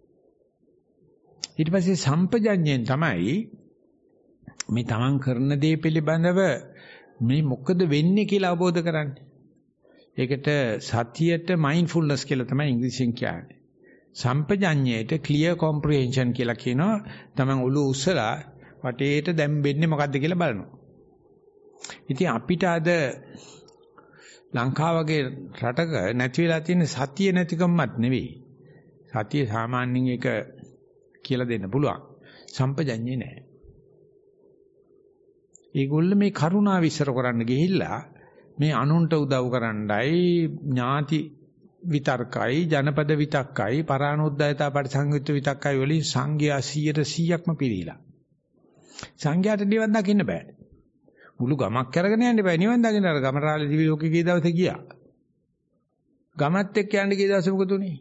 ඊට පස්සේ සම්පජඤ්ඤයෙන් තමයි මේ තමන් කරන දේ පිළිබඳව මේ මොකද වෙන්නේ කියලා අවබෝධ කරන්නේ. ඒකට සතියට මයින්ඩ්ෆුල්නස් කියලා තමයි ඉංග්‍රීසියෙන් කියන්නේ. සම්පජඤ්ඤයට ක්ලියර් කොම්ප්‍රිහෙන්ෂන් කියලා කියනවා. තමන් ඔළුව උස්සලා වටේට දැන් වෙන්නේ මොකද්ද කියලා බලනවා. ඉතින් අපිට අද ලංකාව වගේ රටක නැති වෙලා තියෙන සතිය නැතිකමත් නෙවෙයි. සතිය සාමාන්‍යයෙන් එක කියලා දෙන්න පුළුවන්. සම්පජඤ්ඤේ නැහැ. ඒගොල්ලෝ මේ කරුණාව විශ්සර කරන්න ගිහිල්ලා මේ අනුන්ට උදව් කරන්නයි ඥාති විතර්කයි ජනපද විතක්කයි පරානුද්යතා පරිසංයුක්ත විතක්කයි වලින් සංඝයා 100%ක්ම පිළිලා. සංඝයාට නිවන් දකින්න බෑ. මුළු ගමක් අරගෙන යන්න බෑ නිවන් දකින්න. අර ගමරාලේ දිවි ලෝකේ ගිය දවසේ ගියා. ගමත් එක්ක යන්න ගිය දවසේ මොකද උනේ?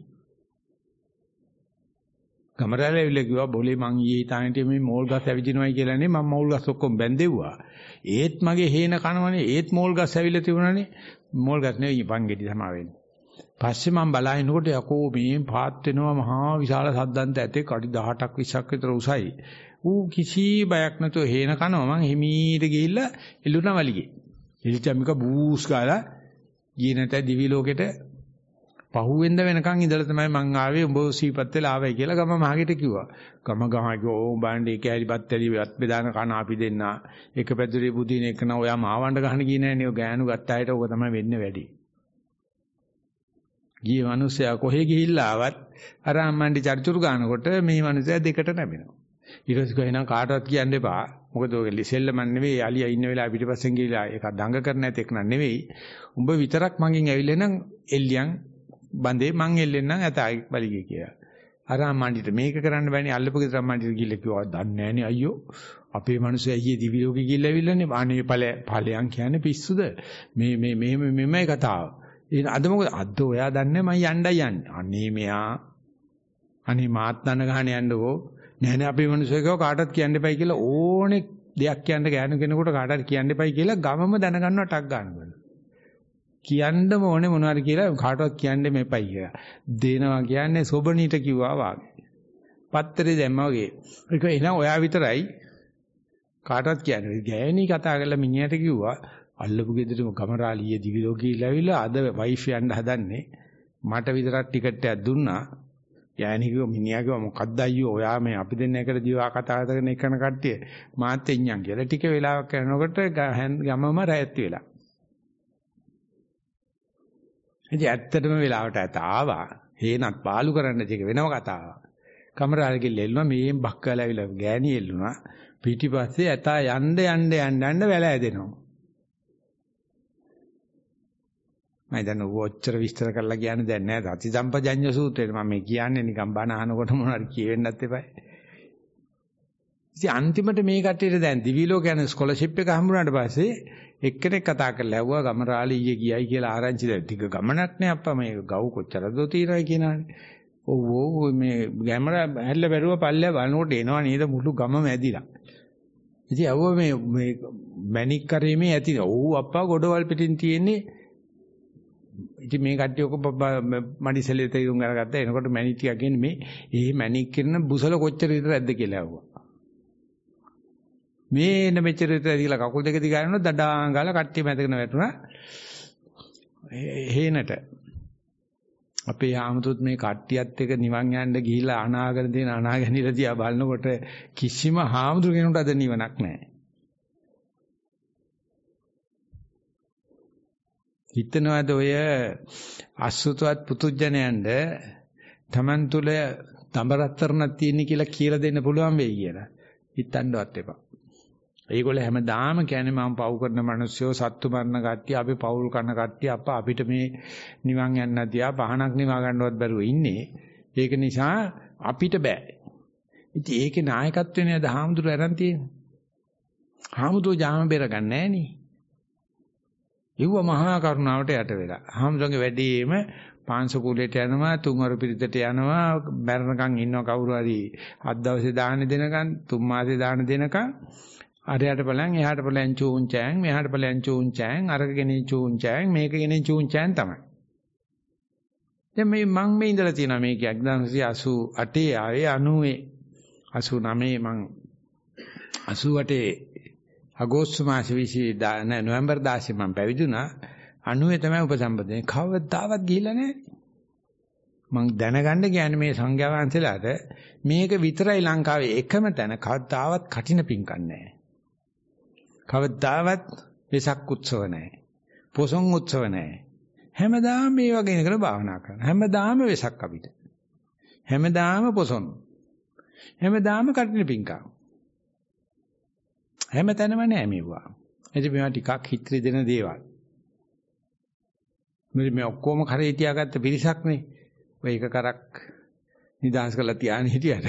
ගමරාලේ ඇවිල්ලා කිව්වා බොලේ මං ඊයේ හිතානේ මේ මෝල් ගස් ඇවිදිනවයි කියලා නේ මම මෝල් ගස් ඔක්කොම බැන්දෙව්වා. ඒත් මගේ හේන කනවනේ ඒත් මෝල් ගස් ඇවිල්ලා තිබුණානේ. මෝල් ගස් නෙවෙයි පංගෙඩි තමයි වෙන්නේ. පස්සේ මම බලනකොට යකෝ මේ පාත් වෙනවා මහා විශාල සද්දන්ත ඇතේ කඩි 18ක් 20ක් විතර උසයි. ඌ කිසි බයක් නැතුව හේන කනවා මං හිමීට ගිහිල්ලා එළුණා වලිගේ. එලිටමික බූස් ගාලා ගියේ නැත දිවි ලෝකෙට පහුවෙන්ද වෙනකන් ඉඳලා තමයි මං ආවේ උඹ සීපත් වෙලා ආවයි කියලා ගම මහගෙට කිව්වා. ගම කිව්වා ඕ බණ්ඩේ කෑලිපත් ඇලිවත් බෙදාන කන අපි දෙන්න එක පැදුරේ බුදින එක න ඔයා මාවණ්ඩ ගහන ගියේ නෑනේ ඔය ගෑනු ගත්ත අයට ඕක තමයි වෙන්නේ වැඩි. ගියේ මිනිස්සයා කොහෙ ගිහිල්ලා ආවත් අර අම්මන්ඩි චර්චුරු ගන්නකොට මේ මිනිස්සයා දෙකට නැමෙනවා. ඊට පස්සේ කියනවා කාටවත් කියන්න එපා. මොකද ඔය සෙල්ලමක් නෙවෙයි අලියා ඉන්න වෙලාව පිටිපස්සෙන් ගිහලා ඒක දඟ කරන ඇතෙක් නන් නෙවෙයි. උඹ විතරක් මගෙන් ඇවිල්ලා නම් එල්ලියන් බඳේ මං එල්ලෙන්නම් ඇතයි බලිගේ කියලා. අර අම්මන්ඩිට මේක කරන්න බෑනේ අල්ලපු ගෙදර අම්මන්ඩිට ගිහලා කිව්වා දන්නේ නෑනේ අයියෝ. අපේ මිනිස්සු අයියේ දිවි ලෝකෙ ගිහලා ඇවිල්ලානේ. අනේ ඵලයන් කියන්නේ පිස්සුද? මේ කතාව. අද මොකද අද ඔයා දන්නේ මම යන්නයි යන්නේ. අනේ මෙයා අනේ මාත් දන්න ගහන යන්නකෝ. නෑ නෑ අපේ මිනිස්සුකව කාටවත් කියන්න එපයි කියලා ඕනේ දෙයක් කියන්න ගෑනු කෙනෙකුට කාටවත් කියන්න එපයි කියලා ගමම දැනගන්නවා ටක් ගන්නවා. කියන්නම ඕනේ මොනවාරි කියලා කාටවත් කියන්න මෙපයි කියලා. දෙනවා කියන්නේ සොබණීට කිව්වා වාගේ. පත්තරේ දැම්මා වගේ. ඒක එනවා ඔයා විතරයි කාටවත් කියන්නේ. ගෑණි කතා කරලා මිනිහට කිව්වා අල්ලපු ගෙදරම කමරාලියේ දිවි ලෝකේ ඉලවිලා අද වයිෆ් යන්න හදන්නේ. මට විතරක් ටිකට් එකක් දුන්නා. ගෑණි කිව්වා මිනිහා කිව්වා මොකද්ද අයියෝ ඔයා මේ අපි දෙන්න එකට දිවා කතා කරගෙන එකන කට්ටිය මාත් එඤ්ඤම් කියලා. ටික වෙලාවක් යනකොට ගමම රැයත් වෙලා. ඉතින් ඇත්තටම වෙලාවට ඇත ආවා. හේනත් පාලු කරන්න දෙක වෙනව කතාවක්. කමරාලගේ ලෙල්ලුවා මේ බක්කලා ඇවිල්ලා ගෑණි එල්ලුණා. පිටිපස්සේ ඇතා යන්න වැල ඇදෙනවා. මම දැන් ඔච්චර විස්තර කරලා කියන්නේ දැන් නෑ. සති සම්පජඤ්ඤ සූත්‍රයේ මම මේ කියන්නේ නිකන් බණ අහනකොට මොනවාරි කියෙන්නත් එපා. ඉතින් අන්තිමට මේ කට්ටියට දැන් දිවි ලෝක යන ස්කෝලර්ෂිප් එක හම්බුනාට පස්සේ එක්කෙනෙක් කතා කරලා ඇහුවා ගමරාලි ඊයේ ගියයි කියලා ආරංචි දැන් ටික ගමනක් නේ අප්පා මේ ගව් කොච්චරද තියෙනවයි කියනවානේ. ඔව් මේ ගැමර හැල්ල බැරුව පල්ලෙය බලනකොට එනවා නේද මුළු ගමම ඇදිලා. ඉතින් අවුව මේ මැණික් කරේමේ ඇතිද? ඔව් අප්පා ගොඩවල් පිටින් තියෙන්නේ. ඉතින් මේ කට්ටිය ඔක මඩිසලේ තේරුම් අරගත්තා. එනකොට මැණික් ටික කියන්නේ මේ මැණික් කරන බුසල කොච්චර විතර ඇද්ද කියලා ඇහුවා. මේන මෙච්චර විතර ඇදිලා කකුල් දෙක දිගාරනවා දඩාන් ගාලා කට්ටිය මැදගෙන වැටුණා. හේනට අපේ ආමතුත් මේ කට්ටියත් එක නිවන් යන්න ගිහිලා අනාගෙන තියෙන අනාගැනිලා තියා බලනකොට කිසිම හාමුදුර කෙනෙකුට අද නිවනක් නැහැ. හිතනවාද ඔය අසුතවත් පුතුජනයන්ද Taman තුල තඹරත්තරණක් තියෙන කියලා දෙන්න පුළුවන් වෙයි කියලා. හිතන්නවත් එපා. ඒගොල්ල හැමදාම කියන්නේ මම පව් කරන මිනිස්සුયો සත්තු මරණ කට්ටිය අපි පවුල් කරන කට්ටිය අපිට මේ නිවන් යන්න තියා පහනක් නිවා ගන්නවත් බැරුව ඉන්නේ. ඒක නිසා අපිට බෑ. ඉතින් ඒකේ නායකත්වය නේද හාමුදුරු අරන් තියෙන්නේ. හාමුදුරු ජාම බෙර ගන්න නෑනේ. ඒව මහා කරුණාවට යට වෙලා. හාමුදුරන්ගේ වැඩේම පාංශ කුලයට යනවා, තුන්වරු පිරිතට යනවා, මරණකම් ඉන්නව කවුරු හරි හත් දවසේ දාන දෙනකන්, තුන් මාසේ දාන දෙනකන් අරයට බලන් එහාට බලන් චූංචෑන් මෙහාට බලන් චූංචෑන් අරගෙන චූංචෑන් මේකගෙන චූංචෑන් තමයි. දැන් මේ මං මේ ඉඳලා තියෙනවා මේක 1988 ආවේ 89 මං 88 අගෝස්තු මාසේ 20 නොවැම්බර් 16 මං පැවිදුණා. 90 තමයි උපසම්පදේ. කවදාවත් ගිහිල්ලා නැහැ. මං දැනගන්න කියන්නේ මේ සංඝයා වහන්සේලාට මේක විතරයි ලංකාවේ එකම තැන කවදාවත් කටින පිංකම් නැහැ. කවදාවත් වෙසක් උත්සව නැහැ. පොසොන් උත්සව නැහැ. හැමදාම මේ වගේ නේද භාවනා කරන. හැමදාම වෙසක් අපිට. හැමදාම පොසොන්. හැමදාම කටින පිංකම්. හැමතැනම නැහැ මේවා. එතකොට මේවා ටිකක් හිත්‍රි දෙන දේවල්. මේ ඔක්කොම කරේ තියාගත්ත පිරිසක් නේ. ඔය එක කරක් නිදාස් කරලා තියාගෙන හිටියට.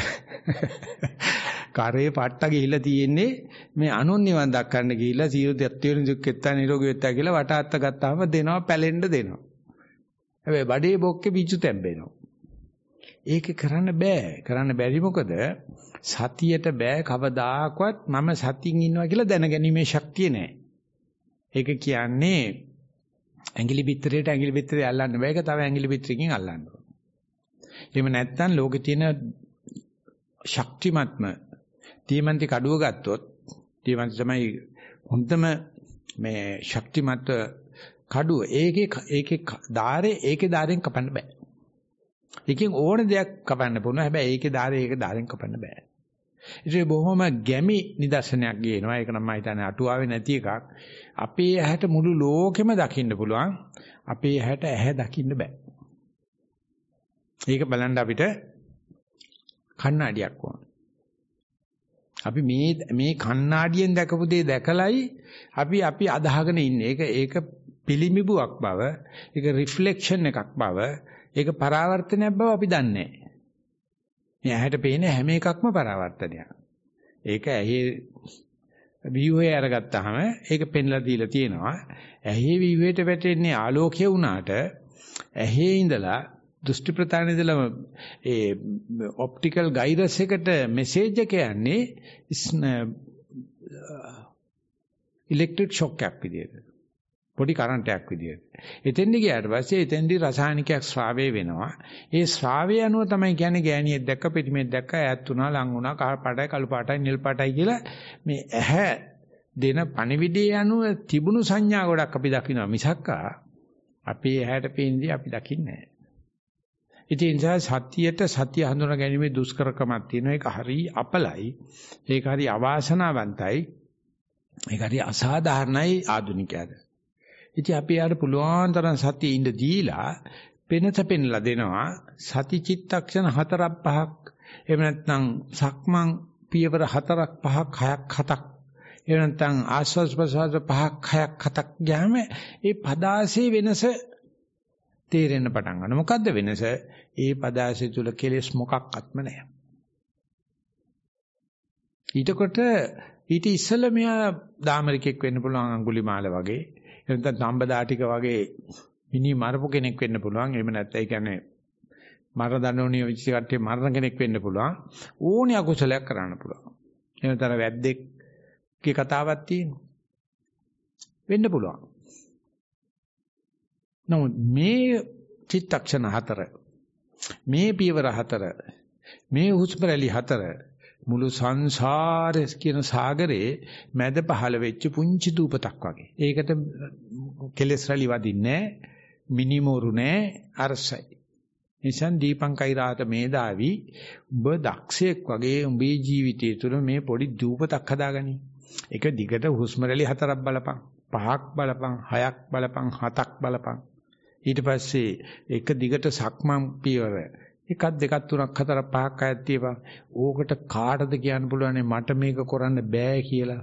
කරේ පට්ට ගිහිල්ලා තියෙන්නේ මේ අනුන් නිවන් දක්කන්න ගිහිල්ලා සියලු දෙත්වල දුක්ෙත්තා නිරෝගී වෙත්තා කියලා වටාත්ත ගත්තාම දෙනවා පැලෙන්න දෙනවා. හැබැයි බඩේ බොක්කේ පිච්චු තැම්බෙනවා. ඒක කරන්න බෑ. කරන්න බැරි මොකද? සතියට බෑ කවදාකවත් මම සතියින් ඉන්නවා කියලා දැනගැනීමේ ශක්තිය නැහැ. ඒක කියන්නේ ඇඟිලි පිටරේට ඇඟිලි පිටරේ අල්ලන්න බෑ. ඒක තව ඇඟිලි පිටරකින් අල්ලන්න ඕන. එහෙම නැත්නම් ලෝකේ තියෙන ශක්තිමත්ම තීමන්ති කඩුව ගත්තොත් තීමන්ති තමයි හොඳම මේ ශක්තිමත් කඩුව. ඒකේ ධාරයෙන් කපන්න බෑ. එකකින් ඕන දෙයක් කපන්න පුළුවන්. හැබැයි ඒකේ ධාරයෙන් කපන්න බෑ. ඒක බොහොම ගැමි නිදර්ශනයක් ගේනවා. ඒක නම් මම හිතන්නේ අටුවාවේ නැති එකක්. අපේ ඇහැට මුළු ලෝකෙම දකින්න පුළුවන්. අපේ ඇහැට ඇහැ දකින්න බෑ. ඒක බලන්න අපිට කණ්ණාඩියක් ඕන. අපි මේ කණ්ණාඩියෙන් දැකපු දේ දැකලයි අපි අදහගෙන ඉන්නේ. ඒක පිළිමිබුවක් බව, ඒක රිෆ්ලෙක්ෂන් එකක් බව, ඒක පරාවර්තනයක් බව අපි දන්නේ නැහැ. මේ ඇහැට පේන හැම එකක්ම පරාවර්තනයක්. ඒක ඇහි ව්‍යුහය අරගත්තාම ඒක පෙන්ලා දීලා තියෙනවා. ඇහි ව්‍යුහයට වැටෙන්නේ ආලෝකය වුණාට ඇහි ඉඳලා දෘෂ්ටි ප්‍රතාන ඉඳලා ඒ ඔප්ටිකල් ගයිරස් එකට මෙසේජ් එක යන්නේ ඉලෙක්ට්‍රික් ෂොක් එකක් විදියට. පොඩි කරන්ට් එකක් විදියට. එතෙන්දි ගියාට පස්සේ එතෙන්දි රසායනිකයක් ශ්‍රාවය වෙනවා. ඒ ශ්‍රාවය අනුව තමයි කියන්නේ ගෑණියෙක් දැක්ක පිටිමෙක් දැක්ක ඈත් වුණා ලං වුණා කහ පාටයි කළු පාටයි නිල් පාටයි කියලා මේ ඇහැ දෙන පණිවිඩය අනුව තිබුණු සංඥා ගොඩක් අපි දකිනවා මිසක්කා අපේ ඇහැට පේන්නේ අපි දකින්නේ නැහැ. ඉතින් ඒ නිසා සතියට සතිය හඳුනා ගැනීමේ දුෂ්කරකමක් තියෙනවා. ඒක හරි අපලයි. ඒක හරි අවාසනාවන්තයි. ඒක හරි අසාධාරණයි ආධුනිකයාට. ඉතින් අපි යාට පුළුවන් තරම් සතිය ඉඳ දීලා පෙනත පෙන්ලා දෙනවා. සති චිත්තක්ෂණ 4-5ක් එහෙම නැත්නම් සක්මන් පියවර 4-5ක් 6-7ක් එහෙම නැත්නම් ආස්වාස් ප්‍රසවාස 5-6-7ක් ගියාම ඒ පදාසේ වෙනස තේරෙන්න පටන් ගන්නවා. මොකද්ද වෙනස? ඒ පදාසේ තුල කෙලෙස් මොකක්වත්ම නැහැ. ඊට ඉස්සෙල්ලා මෙයා දාමරිකෙක් වෙන්න පුළුවන් අඟුලිමාල වගේ. එහෙනම් තම්බදාටික වගේ මිනි මරපු කෙනෙක් වෙන්න පුළුවන්. එහෙම නැත්නම් ඒ කියන්නේ මරණ දඬුවමිය විච කට්ටිය මරණ කෙනෙක් වෙන්න පුළුවන්. ඕනේ අකුසලයක් කරන්න පුළුවන්. එහෙම තර වැද්දෙක්ගේ කතාවක් තියෙනවා. වෙන්න පුළුවන්. නමුත් මේ චිත්තක්ෂණ 4 මේ පියවර 4 මේ හුස්ම රැලි 4 මුළු සංසාරේ කියන සාගරේ මැද පහළ වෙච්ච පුංචි දූපතක් වගේ. ඒකට කෙලෙස් රැලි වදින්නේ මිනිමෝරු නෑ අරසයි. නිසන් දීපංකයි රාත මේදාවි උඹ දක්ෂයෙක් වගේ උඹේ ජීවිතය තුළ මේ පොඩි දූපතක් හදාගනි. ඒක දිගට හුස්ම රැලි 4ක් බලපන් 5ක් බලපන් 6ක් බලපන් 7ක් බලපන්. ඊට පස්සේ එක දිගට සක්මන් පියවර 1 2 3 4 5ක් අයත් තියපන්. ඕකට කාටද කියන්න පුළුවන් මට මේක කරන්න බෑ කියලා.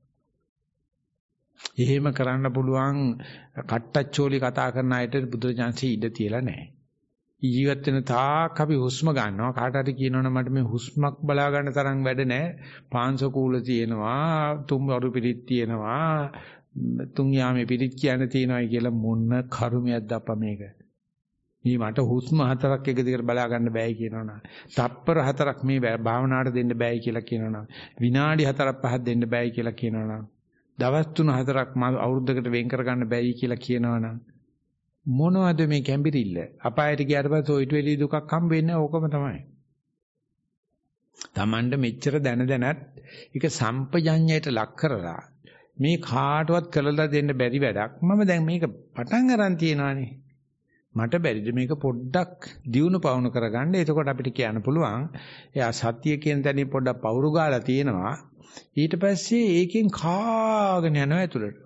එහෙම කරන්න පුළුවන් කට්ටච්චෝලි කතා කරන අයට බුදුරජාන්සේ ඉඩ තියලා නැහැ. ජීවත් වෙන තාක් අපි හුස්ම ගන්නවා. කාට හරි කියනවනම් මට මේ හුස්මක් බලා ගන්න තරම් වැඩ නැහැ. පාංශකූල තියෙනවා, තුම්වරු පිළිත් තියෙනවා, තුන් යාමේ පිළිත් කියන්න තියෙනවායි කියලා මොන කර්මයක්ද අප මේක. මේ මට හුස්ම 4ක් එක දිගට බලා ගන්න බෑයි කියනවනම්, තප්පර 4ක් මේ භාවනාවට දෙන්න බෑයි කියලා කියනවනම්, විනාඩි 4ක් 5ක් දෙන්න බෑයි කියලා කියනවනම්, දවස් 3-4ක් අවුරුද්දකට වෙන් කර ගන්න බෑයි කියලා කියනවනම් මොනවද මේ කැම්බිරිල්ල? අපායට ගියාට පස්සේ ඔයිට වෙලී දුකක් හම්බ වෙන්නේ ඕකම තමයි. Tamanda මෙච්චර දැනත් ඒක සම්පජඤ්ඤයට ලක් කරලා මේ කාටවත් කළලා දෙන්න බැරි වැඩක්. මම දැන් මේක පටන් අරන් තියනවානේ. මට බැරිද මේක පොඩ්ඩක් දියුණු පවුණු කරගන්න. එතකොට අපිට කියන්න පුළුවන් එයා සත්‍ය කියන තැනින් පොඩ්ඩක් පවුරු ගාලා තියෙනවා. ඊට පස්සේ ඒකෙන් කාගෙන යනවා ඇතුළට.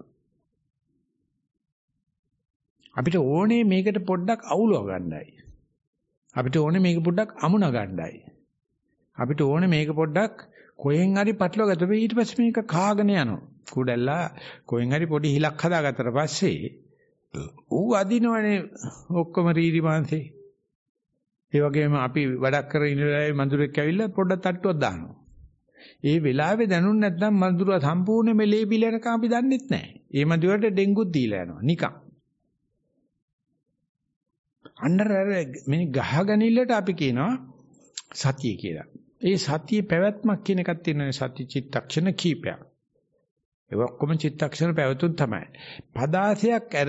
අපිට ඕනේ මේකට පොඩ්ඩක් අවුලව ගන්නයි. අපිට ඕනේ මේක පොඩ්ඩක් අමුණ ගන්නයි. අපිට ඕනේ මේක පොඩ්ඩක් කොහෙන් හරි පටලවා ගත්තා. ඊට පස්සේ මේක කාගෙන යනවා. කුඩැල්ලා කොහෙන් හරි පොඩි හිලක් හදාගත්තට පස්සේ ඌ අදිනවනේ ඔක්කොම රීරි මාංශේ. ඒ වගේම අපි වැඩක් කරගෙන ඉන්න වෙලාවේ මඳුරෙක් ඇවිල්ලා පොඩ්ඩක් තට්ටුවක් දානවා. ඒ වෙලාවේ දැනුන් නැත්නම් මඳුරා සම්පූර්ණ මෙලේ බිලනක අපි දන්නෙත් නැහැ. ඒ මඳුරට ඩෙන්ගුත් දීලා යනවා නිකන්. අnder මේ ගහගනිල්ලට අපි කියනවා සතිය කියලා. ඒ සතියේ පැවැත්මක් කියන එකක් තියෙනවා. සති චිත්තක්ෂණ කීපයක්. ඒ ඔක්කොම චිත්තක්ෂණ පැවතුම් තමයි. පදාසයක් ඇර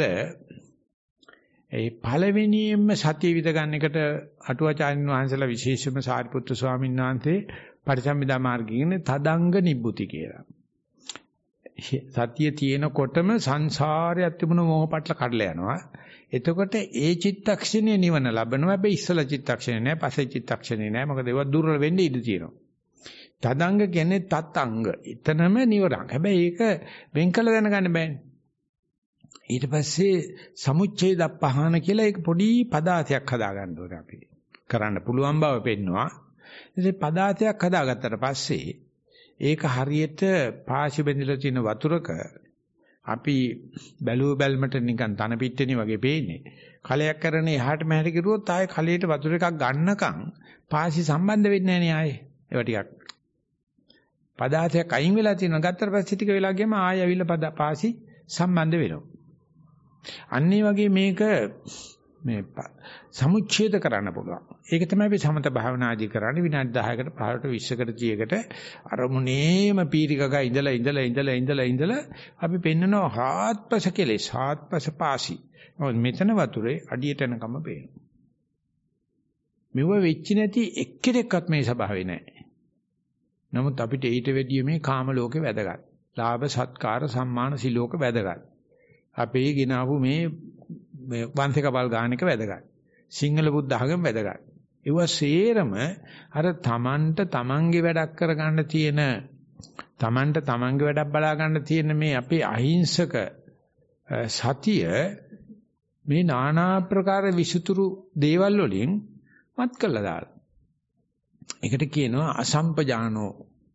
ඒ පළවෙනියෙන්ම සතිය විද ගන්න එකට අටුවාචාර්යන් වහන්සේලා විශේෂයෙන්ම සාරිපුත්‍ර ස්වාමීන් වහන්සේ පරිසම්මිදා මාර්ගයෙන් තදංග නිබ්බුති කියලා. සතිය තියෙනකොටම සංසාරයක් තිබුණ මොහොපටල කඩලා යනවා. එතකොට ඒ චිත්තක්ෂණේ නිවන ලබනවා. හැබැයි ඉස්සලා චිත්තක්ෂණේ නෑ, පස්සේ චිත්තක්ෂණේ නෑ. මොකද ඒවා දුර්වල වෙන්න ඉඩ තියෙනවා. තදංග කියන්නේ තත්ංග. එතනම නිවරක්. හැබැයි ඒක වෙන් කළ දැනගන්න බෑනේ. ඊට පස්සේ සමුච්ඡේද පහන කියලා ඒක පොඩි පදාතයක් හදාගන්න ඕනේ අපි. කරන්න පුළුවන් බව පෙන්නවා. ඉතින් පදාතයක් හදාගත්තට පස්සේ ඒක හරියට පාසි බැඳිලා තියෙන වතුරක අපි බැලුව බැලමට නිකන් තන පිට්ටෙනි වගේ පේන්නේ. කලයක් කරන එහාට මෙහාට ගිරුවොත් ආයේ කලයට වතුර එකක් ගන්නකම් පාසි සම්බන්ධ වෙන්නේ නැහැ නේ ආයේ. ඒවා ටිකක් පදාර්ථයක් අයින් වෙලා තියෙනවා. ගත්තට පස්සේ ටික වෙලා ගියම ආයෙ ඇවිල්ලා පාසි සම්බන්ධ වෙනවා. අන්න ඒ වගේ මේක මේ සමුච්ඡේද කරන්න පුළුවන්. ඒක තමයි අපි සමත භාවනාදී කරන්නේ. විනාඩි 10කට 15කට 20කට 30කට අරමුණේම පීරිකක ඉඳලා අපි පෙන්නනවා හාත්පස කෙලෙස් හාත්පස පාසි. මොකද මෙතන වතුරේ අඩියට යනකම පේනවා. මෙව වෙච්ච නැති එක්කෙනෙක්වත් මේ ස්වභාවේ නැහැ. නමුත් අපිට ඊට වැඩිය මේ කාම ලෝකේ වැදගත්. ලාභ සත්කාර සම්මාන සිලෝක වැදගත්. අපේ ගිනාවු මේ වංශකපල් ගාන එක වැදගත්. සිංහල බුද්ධ ආගම වැදගත්. ඒව සේරම අර තමන්ගේ වැඩක් කරගන්න තියෙන තමන්ගේ වැඩක් බලා ගන්න තියෙන මේ අපේ අහිංසක සතිය මේ নানা ආකාර විසුතුරු දේවල් වලින් මත් කළා දාලා. ඒකට කියනවා අසම්පජානෝ.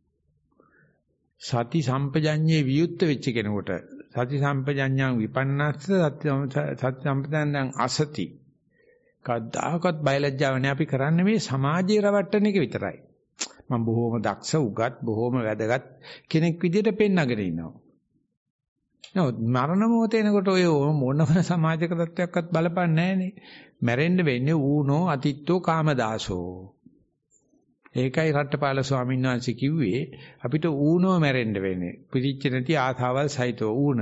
සති සම්පජඤ්ඤේ වියුක්ත වෙච්ච කෙනෙකුට සති සම්පජඤ්ඤං විපන්නස්ස සති සම්පජඤ්ඤං අසති. කද්දාකත් බයලජ්ජාව නැහැ. අපි කරන්නේ මේ සමාජයේ රවට්ටන එක විතරයි. මම බොහොම දක්ෂ උගත් බොහොම වැදගත් කෙනෙක් විදිහට පෙන්නගෙන ඉන්නවා. නමුත් මරණ මොහොතේ එනකොට ඔය මොනම සමාජික තත්ත්වයක්වත් බලපන්නේ නැහනේ. මැරෙන්න වෙන්නේ ඌනෝ අතිත්තෝ කාමදාසෝ. ඒකයි රට්ටපාල ස්වාමීන් වහන්සේ කිව්වේ අපිට ඌනෝ මැරෙන්න වෙන්නේ. පිරිච්ච නැති ආසාවල් සහිතව ඌන.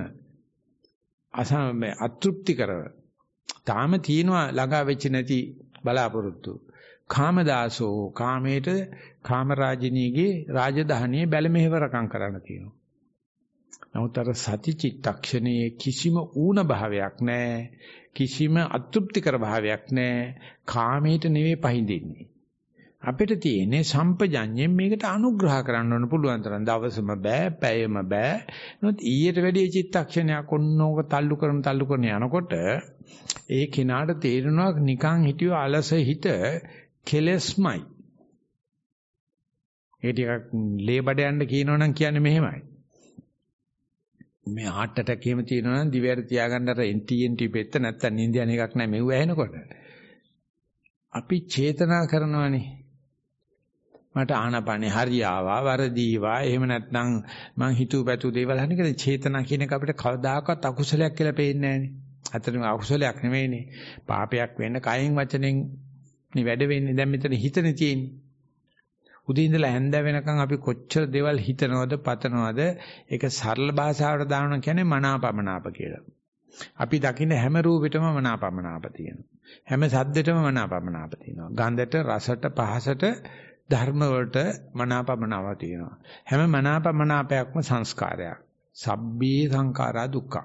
අතෘප්ති කරව. තාම තියෙනවා ළඟා වෙච්ච නැති බලාපොරොත්තු. කාමදාසෝ කාමයට කාමරාජිනීගේ රාජධානියේ බැල මෙහෙවරකම් කරන්න තියෙනවා. නමුත් අර සති චිත්තක්ෂණයේ කිසිම ඌන භාවයක් නැහැ. කිසිම අතෘප්තිකර භාවයක් නැහැ. කාමයට නෙවෙයි පහඳින්නේ. අපිට තියෙන්නේ සම්පජඤ්ඤයෙන් මේකට අනුග්‍රහ කරන්න ඕන පුළුවන් තරම්. දවසම බෑ, පැයම බෑ. නමුත් ඊට වැඩි චිත්තක්ෂණයක් ඔන්නෝක තල්ලු කරන යනකොට ඒ කිනාට තේරෙනවා නිකන් හිටිය අලස හිත කෙලස්මයි. ඒ ටිකක් ලේබඩ යන්න කියනවනම් කියන්නේ මෙහෙමයි. මේ heart attack එහෙම තියෙනවනම් දිවයට තියාගන්න අර TNT පෙත්ත නැත්තම් නින්ද යන එකක් නැහැ මෙව ඇහෙනකොට. අපි චේතනා කරනවානේ. මට ආනපනේ හරි ආවා වරදීවා එහෙම නැත්නම් මං හිතුව පැතු දේවල් හරි කියලා චේතනා කියන එක අපිට කවදාකවත් අකුසලයක් කියලා පේන්නේ නැහනේ. අතරම අකුසලයක් නෙවෙයිනේ. පාපයක් වෙන්න කයින් වචනෙන් නේ වැඩ වෙන්නේ. දැන් මෙතන හිතනේ තියෙන්නේ. උදේ ඉඳලා හැන්ද වෙනකන් අපි කොච්චර දේවල් හිතනවද පතනවද ඒක සරල භාෂාවට දානවා කියන්නේ මනාපමනාප කියලා. අපි දකින්න හැම රූපෙටම මනාපමනාප තියෙනවා. හැම සද්දෙටම මනාපමනාප තියෙනවා. ගන්ධට රසට පහසට ධර්ම වලට මනාපමනාප තියෙනවා. හැම මනාපමනාපයක්ම සංස්කාරයක්. සබ්බේ සංඛාරා දුක්ඛ.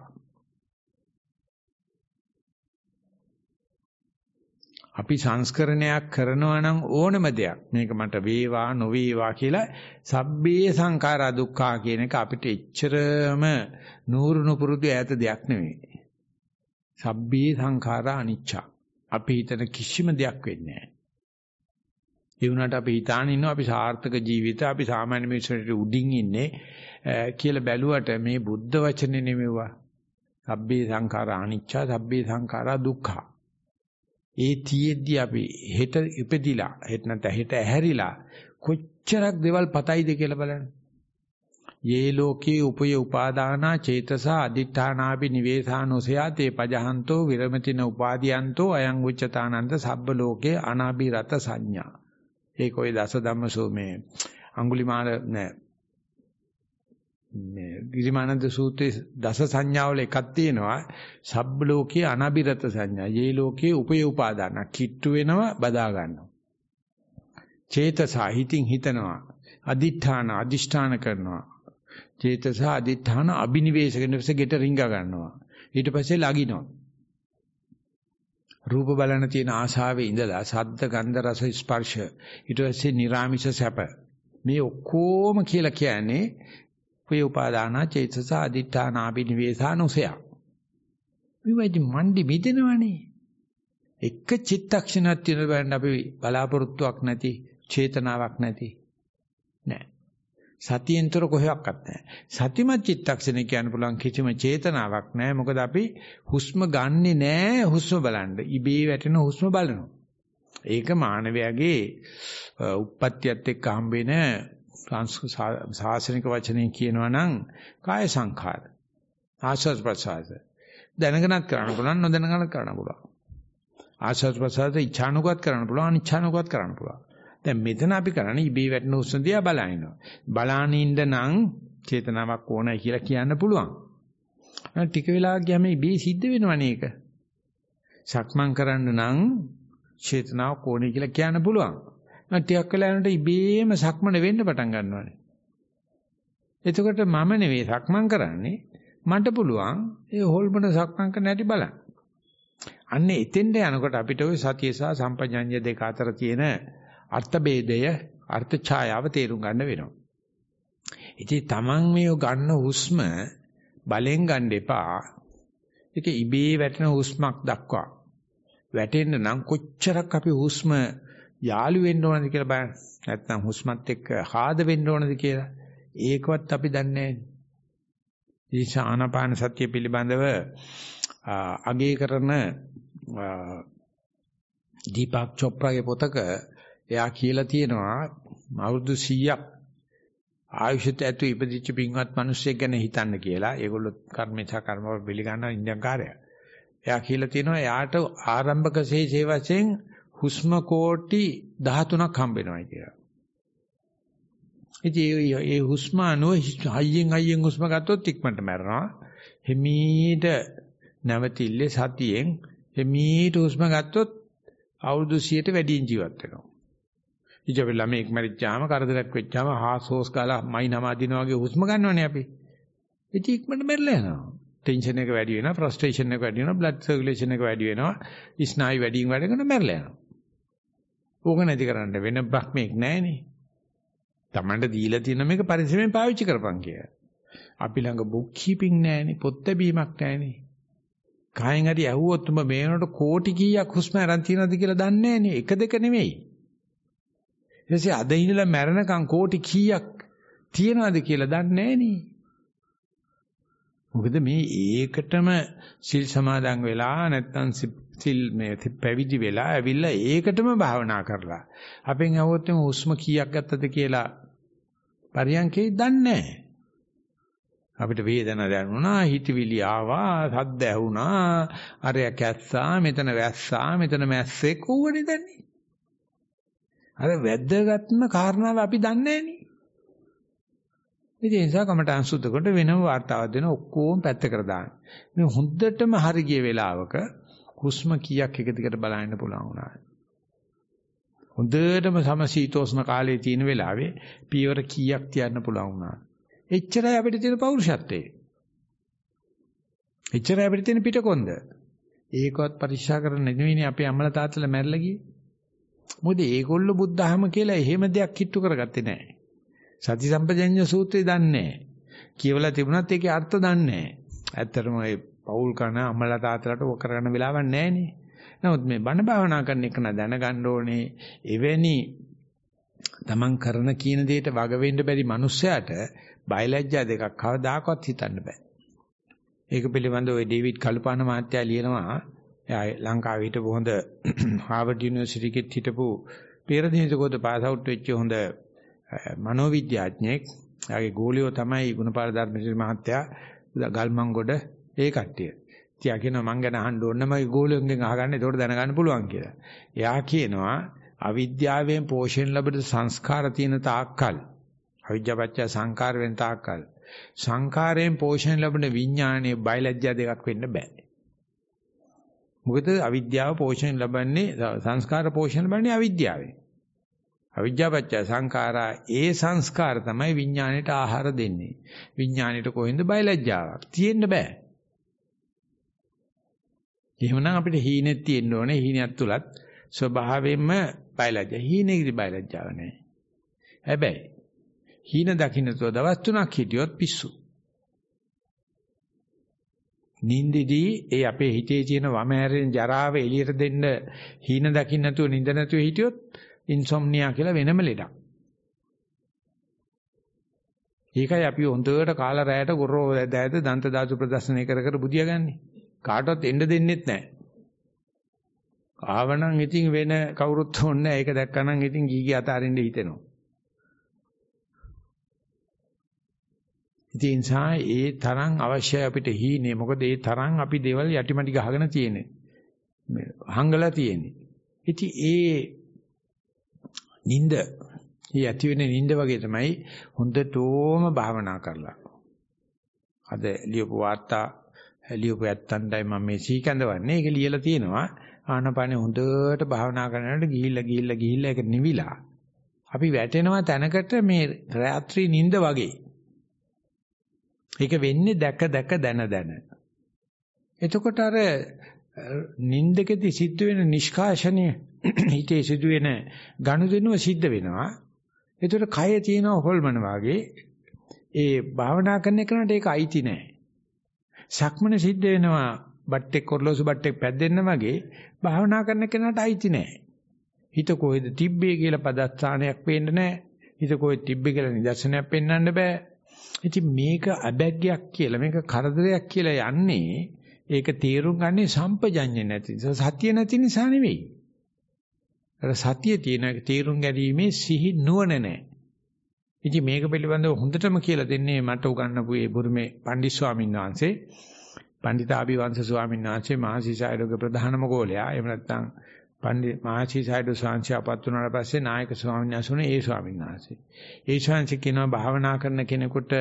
අපි සංස්කරණයක් කරනවා නම් ඕනම දෙයක් මේක මට වේවා නොවේවා කියලා සබ්බේ සංඛාරා දුක්ඛා කියන එක අපිට එච්චරම නూరుණු පුරුදු ඈත දෙයක් නෙවෙයි. සබ්බේ සංඛාරා අනිච්චා. අපි හිතන කිසිම දෙයක් වෙන්නේ නැහැ. ඒ වුණාට අපි හිතාන ඉන්නවා අපි සාර්ථක ජීවිත අපි සාමාන්‍ය මිනිස්සුන්ට උඩින් ඉන්නේ කියලා බැලුවට මේ බුද්ධ වචනේ නෙමෙවුවා. සබ්බේ සංඛාරා අනිච්චා සබ්බේ සංඛාරා දුක්ඛා. ඒ තියෙද්දි අපි හෙට ඉපදිලා හෙට නැත්නම් හෙට ඇහැරිලා කොච්චරක් දේවල් පතයිද කියලා බලන්න. යේ ලෝකේ උපය උපාදානා චේතසා අදිඨානාපි නිවේසානෝසයා තේ පජහන්තෝ විරමතින උපාදීයන්තෝ අයං උච්චතානන්ද සබ්බ ලෝකේ අනාභිරත සංඥා. ඒක ඔය දස ධම්මසෝ මේ අඟුලිමාල නෑ මේ ගිරිමානන්ද සූත්‍රයේ දස සංඥාවල එකක් තියෙනවා සබ්බ ලෝකේ අනාභිරත සංඥා. යේ ලෝකේ උපය උපාදාන කිට්ටු වෙනවා බදා ගන්නවා. චේතසා හිතින් හිතනවා අදිඨාන අදිෂ්ඨාන කරනවා. චේතසා අදිඨාන අබිනිවේෂකන විස ගෙට රිංග ගන්නවා. ඊට පස්සේ ලගිනවා. රූප බලන තියෙන ආශාවේ ඉඳලා ශබ්ද ගන්ධ රස ස්පර්ශ ඊට පස්සේ නිරාමිෂ සැප මේ ඔක්කොම කියලා කියන්නේ වේ උපාදානා චේතස අදිඨාන අබිනිවේෂානුසය. විවදි මණ්ඩි මිදෙනවනේ. එක චිත්තක්ෂණයක් තියෙන බෑන්න අපි බලාපොරොත්තුවක් නැති චේතනාවක් නැති නෑ. සතියෙන්තර කොහෙවත් නැහැ. සතිමත් චිත්තක්ෂණේ කියන්න පුළුවන් කිසිම චේතනාවක් නැහැ. මොකද අපි හුස්ම ගන්නෙ නැහැ හුස්ම බලන්න. ඉබේ වැටෙන හුස්ම බලනවා. ඒක මානවයාගේ උප්පත්තියත් එක්ක හම්බ වෙන සාසනික වචනේ කියනවා නම් කාය සංඛාර. ආශ්වාස ප්‍රශ්වාස. දැනගෙනත් කරන්න පුළුවන් නොදැනගෙනත් කරන්න පුළුවන්. ආශ්වාස ප්‍රශ්වාස ඉච්ඡානුගත කරන්න පුළුවන් අනිච්ඡානුගත කරන්න පුළුවන්. දැන් මෙතන අපි කරන්නේ ඉබේ වැටෙන හුස්ම දිහා බලනවා. බලාන ඉන්න නම් චේතනාවක් ඕනයි කියලා කියන්න පුළුවන්. ටික වෙලාවක් ගියාම ඉබේ සිද්ධ වෙනවනේ ඒක. සක්මන් කරන්න නම් චේතනාවක් ඕනේ කියලා කියන්න පුළුවන්. ටිකක් වෙලා යනකොට ඉබේම සක්මන වෙන්න පටන් ගන්නවානේ. එතකොට මම නෙවෙයි සක්මන් කරන්නේ මට පුළුවන් ඒ හොල්මන සක්මන් කරන්න හැටි බලන්න. අන්න එතෙන්ට යනකොට අපිට ওই සතිය සහ සම්පජඤ්ඤය දෙක අතර තියෙන අර්ථ ભેදය අර්ථ ඡායාව තේරුම් ගන්න වෙනවා. ඉතින් Taman මේ ගන්න හුස්ම බලෙන් ගන්න එපා. ඒක ඉබේ වැටෙන හුස්මක් දක්වා. වැටෙන්න නම් කොච්චරක් අපි හුස්ම යාළු වෙන්න ඕනද කියලා බලන්න. නැත්නම් හුස්මත් එක්ක ආද වෙන්න ඕනද කියලා. ඒකවත් අපි දන්නේ නැහැ. ආනාපාන සතිය පිළිබඳව අගය කරන දීපක් චොප්රාගේ පොතක එයා කියලා තියෙනවා අවුරුදු 100ක් ආයුෂත් ඇතු ඉපදිච්ච පින්වත් මිනිස්සෙක් ගැන හිතන්න කියලා. ඒගොල්ලෝ කර්මේචා කර්මවල පිළිගන්න ඉන්දියන් කාර්යය. එයා කියලා තියෙනවා එයාට ආරම්භක ශේෂයේ වශයෙන් හුස්ම කෝටි 13ක් හම්බ වෙනවා කියලා. ඉතින් ඒ හුස්ම අනුව හයියෙන් හුස්ම ගත්තොත් ඉක්මනට මැරෙනවා. හිමීට නැවතිල්ලේ සතියෙන් හිමීට හුස්ම ගත්තොත් අවුරුදු 100ට වැඩියෙන් ජීවත් වෙනවා. ඉතින් ළමෙක් මැරිච්චාම කරදරයක් වෙච්චාම හාසෝස් ගාලා මයින්ම අදිනවා වගේ හුස්ම ගන්නවනේ අපි. ඉතින් ඉක්මනට මැරලා යනවා. ටෙන්ෂන් එක වැඩි වෙනවා, ෆ්‍රස්ට්‍රේෂන් එක වැඩි වෙනවා, බ්ලඩ් සර්කියුලේෂන් එක වැඩි වෙනවා, ස්නායු වැඩියෙන් වැඩ කරන මැරලා යනවා. ඕක නැති කරන්න වෙන බ්‍රහ්මයක් නැහැනේ. Tamanට දීලා තියෙන මේක පරිස්සමෙන් පාවිච්චි කරපන් කියලා. අපි ළඟ බුක් කීපින් නැහැනේ, පොත් බැීමක් නැහැනේ. කායෙන් හරි ඇහුවොත් උඹ මේ වෙනකොට කෝටි කීයක් හුස්ම අරන් තියනවද කියලා දන්නේ නැහැනේ. එක දෙක නෙමෙයි. ඊටසේ අද ඉඳලා මැරෙනකන් කෝටි කීයක් තියනවද කියලා දන්නේ නැහැනේ. මොකද මේ ඒකටම සිල් සමාදන් වෙලා නැත්නම් සිල් මේ පැවිදි වෙලා ඇවිල්ලා ඒකටම භාවනා කරලා අපෙන් අහුවොත් මේ හුස්ම කීයක් ගත්තද කියලා පරියන්කේ දන්නේ නැහැ. අපිට වේදනාවක් දැනුණා, හිතවිලි ආවා, සද්ද ඇහුණා, අරය කැස්සා, මෙතන වැස්සා, මෙතන මැස්සේ කොහොමද දන්නේ? අර වැද්දගත්ම කාරණාව අපි දන්නේ නැහනේ. ඒ නිසා කමටහන් සුද්ධ කොට වෙනම වார்த்தාවක් දෙන ඔක්කොම පැත්තකට දාන්න. මේ හොඳටම හරි ගිය වෙලාවක හුස්ම කීයක් එක දිගට බලන්න පුළුවන් වුණා. හොඳටම සමශීතෝෂ්ණ කාලයේ තියෙන වෙලාවේ පියවර කීයක් තියන්න පුළුවන් වුණා. එච්චරයි අපිට තියෙන පෞරුෂත්වය. එච්චරයි අපිට තියෙන පිටකොන්ද. ඒකවත් පරික්ෂා කරන්න නෙවෙයිනේ අපේ අම්මලා තාත්තලා මැරලා ගියේ. මොකද ඒගොල්ලෝ බුද්ධහම කියලා එහෙම දෙයක් කිට්ටු කරගත්තේ නැහැ. සති සම්පජඤ්ඤ සූත්‍රය දන්නේ නැහැ. කියවලා තිබුණත් ඒකේ අර්ථ දන්නේ නැහැ. ඇත්තටම ඒ පෞල් කරන අම්මලා තාත්තලාට ඔක කරගන්න වෙලාවක් නැහැනේ. නමුත් මේ බණ භාවනා කරන එක න දැනගන්න ඕනේ එවැනි තමන් කරන කියන දෙයට වග වෙන්න බැරි මිනිස්සයාට බයලජ්ජා දෙකක් කවදාකවත් හිතන්න බෑ. ඒක පිළිබඳව ඔය ඩේවිඩ් කල්පාන මහත්තයා ලියනවා. එයා ලංකාවේ හිටපු හොඳ හාවර්ඩ් යුනිවර්සිටි එකේ හිටපු පෙරදිනේකෝද පාස් අවුට් වෙච්ච හොඳ මනෝවිද්‍යාඥයෙක්. එයාගේ ගෝලියෝ තමයි ගුණපාල ධර්මසිරි මහත්තයා, ගල්මන්ගොඩ ඒ කට්ටිය. තියා කියනවා මං ගැන අහන්න ඕන නම් ගෝලියෝන්ගෙන් අහගන්න ඒකට දැනගන්න පුළුවන් කියලා. එයා කියනවා අවිද්‍යාවෙන් පෝෂණය ලැබෙන සංස්කාර තියෙන තාක්කල්, අවිද්‍යාවච්ච සංකාර වෙන තාක්කල්, සංකාරයෙන් පෝෂණය ලැබෙන විඥානයේ බයලජ්ජා දෙකක් වෙන්න බෑ. මොකද අවිද්‍යාව පෝෂණය ලැබන්නේ, සංස්කාර පෝෂණය ලැබන්නේ අවිද්‍යාවෙන්. අවිද්‍යාවච්ච සංඛාරා, ඒ සංස්කාර තමයි විඥාණයට ආහාර දෙන්නේ. විඥාණයට කොහෙන්ද බයලජ්ජාවක් තියෙන්න බෑ. එහෙමනම් අපිට හීනෙත් තියෙන්න ඕනේ. හීනයක් තුලත් ස්වභාවයෙන්ම බයලජ්ජා. හීනෙකදී බයලජ්ජාව නැහැ. හැබැයි හීන දකින්නතෝ දවස් 3ක් හිටියොත් පිස්සු. නින්දදී ඒ අපේ හිතේ තියෙන වම හැරෙන ජරාව එළියට දෙන්න හීන දකින්න නැතුව නින්ද නැතුව හිටියොත් ඉන්සොම්නියා කියලා වෙනම ලෙඩක්. ඒකයි අපි හොඳට කාලා රැයට ගොරෝ දැයද දන්ත ධාතු ප්‍රදර්ශනය කර කර බුදියාගන්නේ. කාටවත් එන්න දෙන්නෙත් නැහැ. ආවනම් ඉතින් වෙන කවුරුත් ඕනේ නැහැ. ඒක දැක්කනම් ඉතින් ගීගේ අතාරින්න හිතෙනවා. ඉතින් ඒ තරම් අවශ්‍යයි අපිට හීනේ. මොකද ඒ තරම් අපි දේවල් යටිමටි ගහගෙන තියෙන්නේ. හංගලා තියෙන්නේ. ඉතින් ඒ නිින්ද ඇති වෙන නිින්ද වගේ තමයි හොඳටම භාවනා කරලා. අද ලියපු වාර්තා ලියපු ඇත්තන්ටයි මම මේ සීකඳවන්නේ. ඒක ලියලා තියෙනවා. ආනපානෙ හොඳට භාවනා කරනකොට ගිහිල්ලා ඒක නිවිලා. අපි වැටෙනවා තැනකට මේ රාත්‍රී නිින්ද වගේ. ඒක වෙන්නේ දැක දැන. එතකොට අර නිින්දකදී සිද්ධ වෙන නිෂ්කාශනය හිතේ සිදු වෙන ගනුදෙනුව සිද්ධ වෙනවා. ඒතර කය තියෙන හොල්මන වාගේ ඒ භාවනා කරන කෙනාට ඒක අයිති නෑ. සක්මන සිද්ධ වෙනවා බට්ටෙක් කොරලෝසු බට්ටෙක් පැද්දෙන්න වගේ භාවනා කරන කෙනාට අයිති නෑ. හිත කොහෙද තිබ්බේ කියලා පදස්ථානයක් පේන්න නෑ. හිත කොහෙද තිබ්බේ කියලා නිදර්ශනයක් පෙන්වන්න බෑ. ඉතින් මේක අබැග්ගයක් කියලා මේක කරදරයක් කියලා යන්නේ ඒක තීරුම් ගන්නේ සම්පජඤ්ඤ නැති නිසා සතිය නැති නිසා නෙවෙයි. අර සතිය තියෙන තීරුම් ගැනීමේ සිහි නුවණ නැහැ. ඉතින් මේක පිළිබඳව හොඳටම කියලා දෙන්නේ මට උගන්වපු ඒ බුරුමේ පණ්ඩිත් ස්වාමීන් වහන්සේ. පණ්ඩිතාභි වංශ ස්වාමීන් වහන්සේ මහසිසාරදගේ ප්‍රධානම ගෝලයා. එහෙම නැත්නම් පණ්ඩිත මහසිසාරද ස්වාමීන්චාපත් වුණාට පස්සේ නායක ස්වාමීන් වහන්සේ ඒ ස්වාමීන් වහන්සේ. ඒ ස්වාමීන් කියනවා භාවනා කරන කෙනෙකුට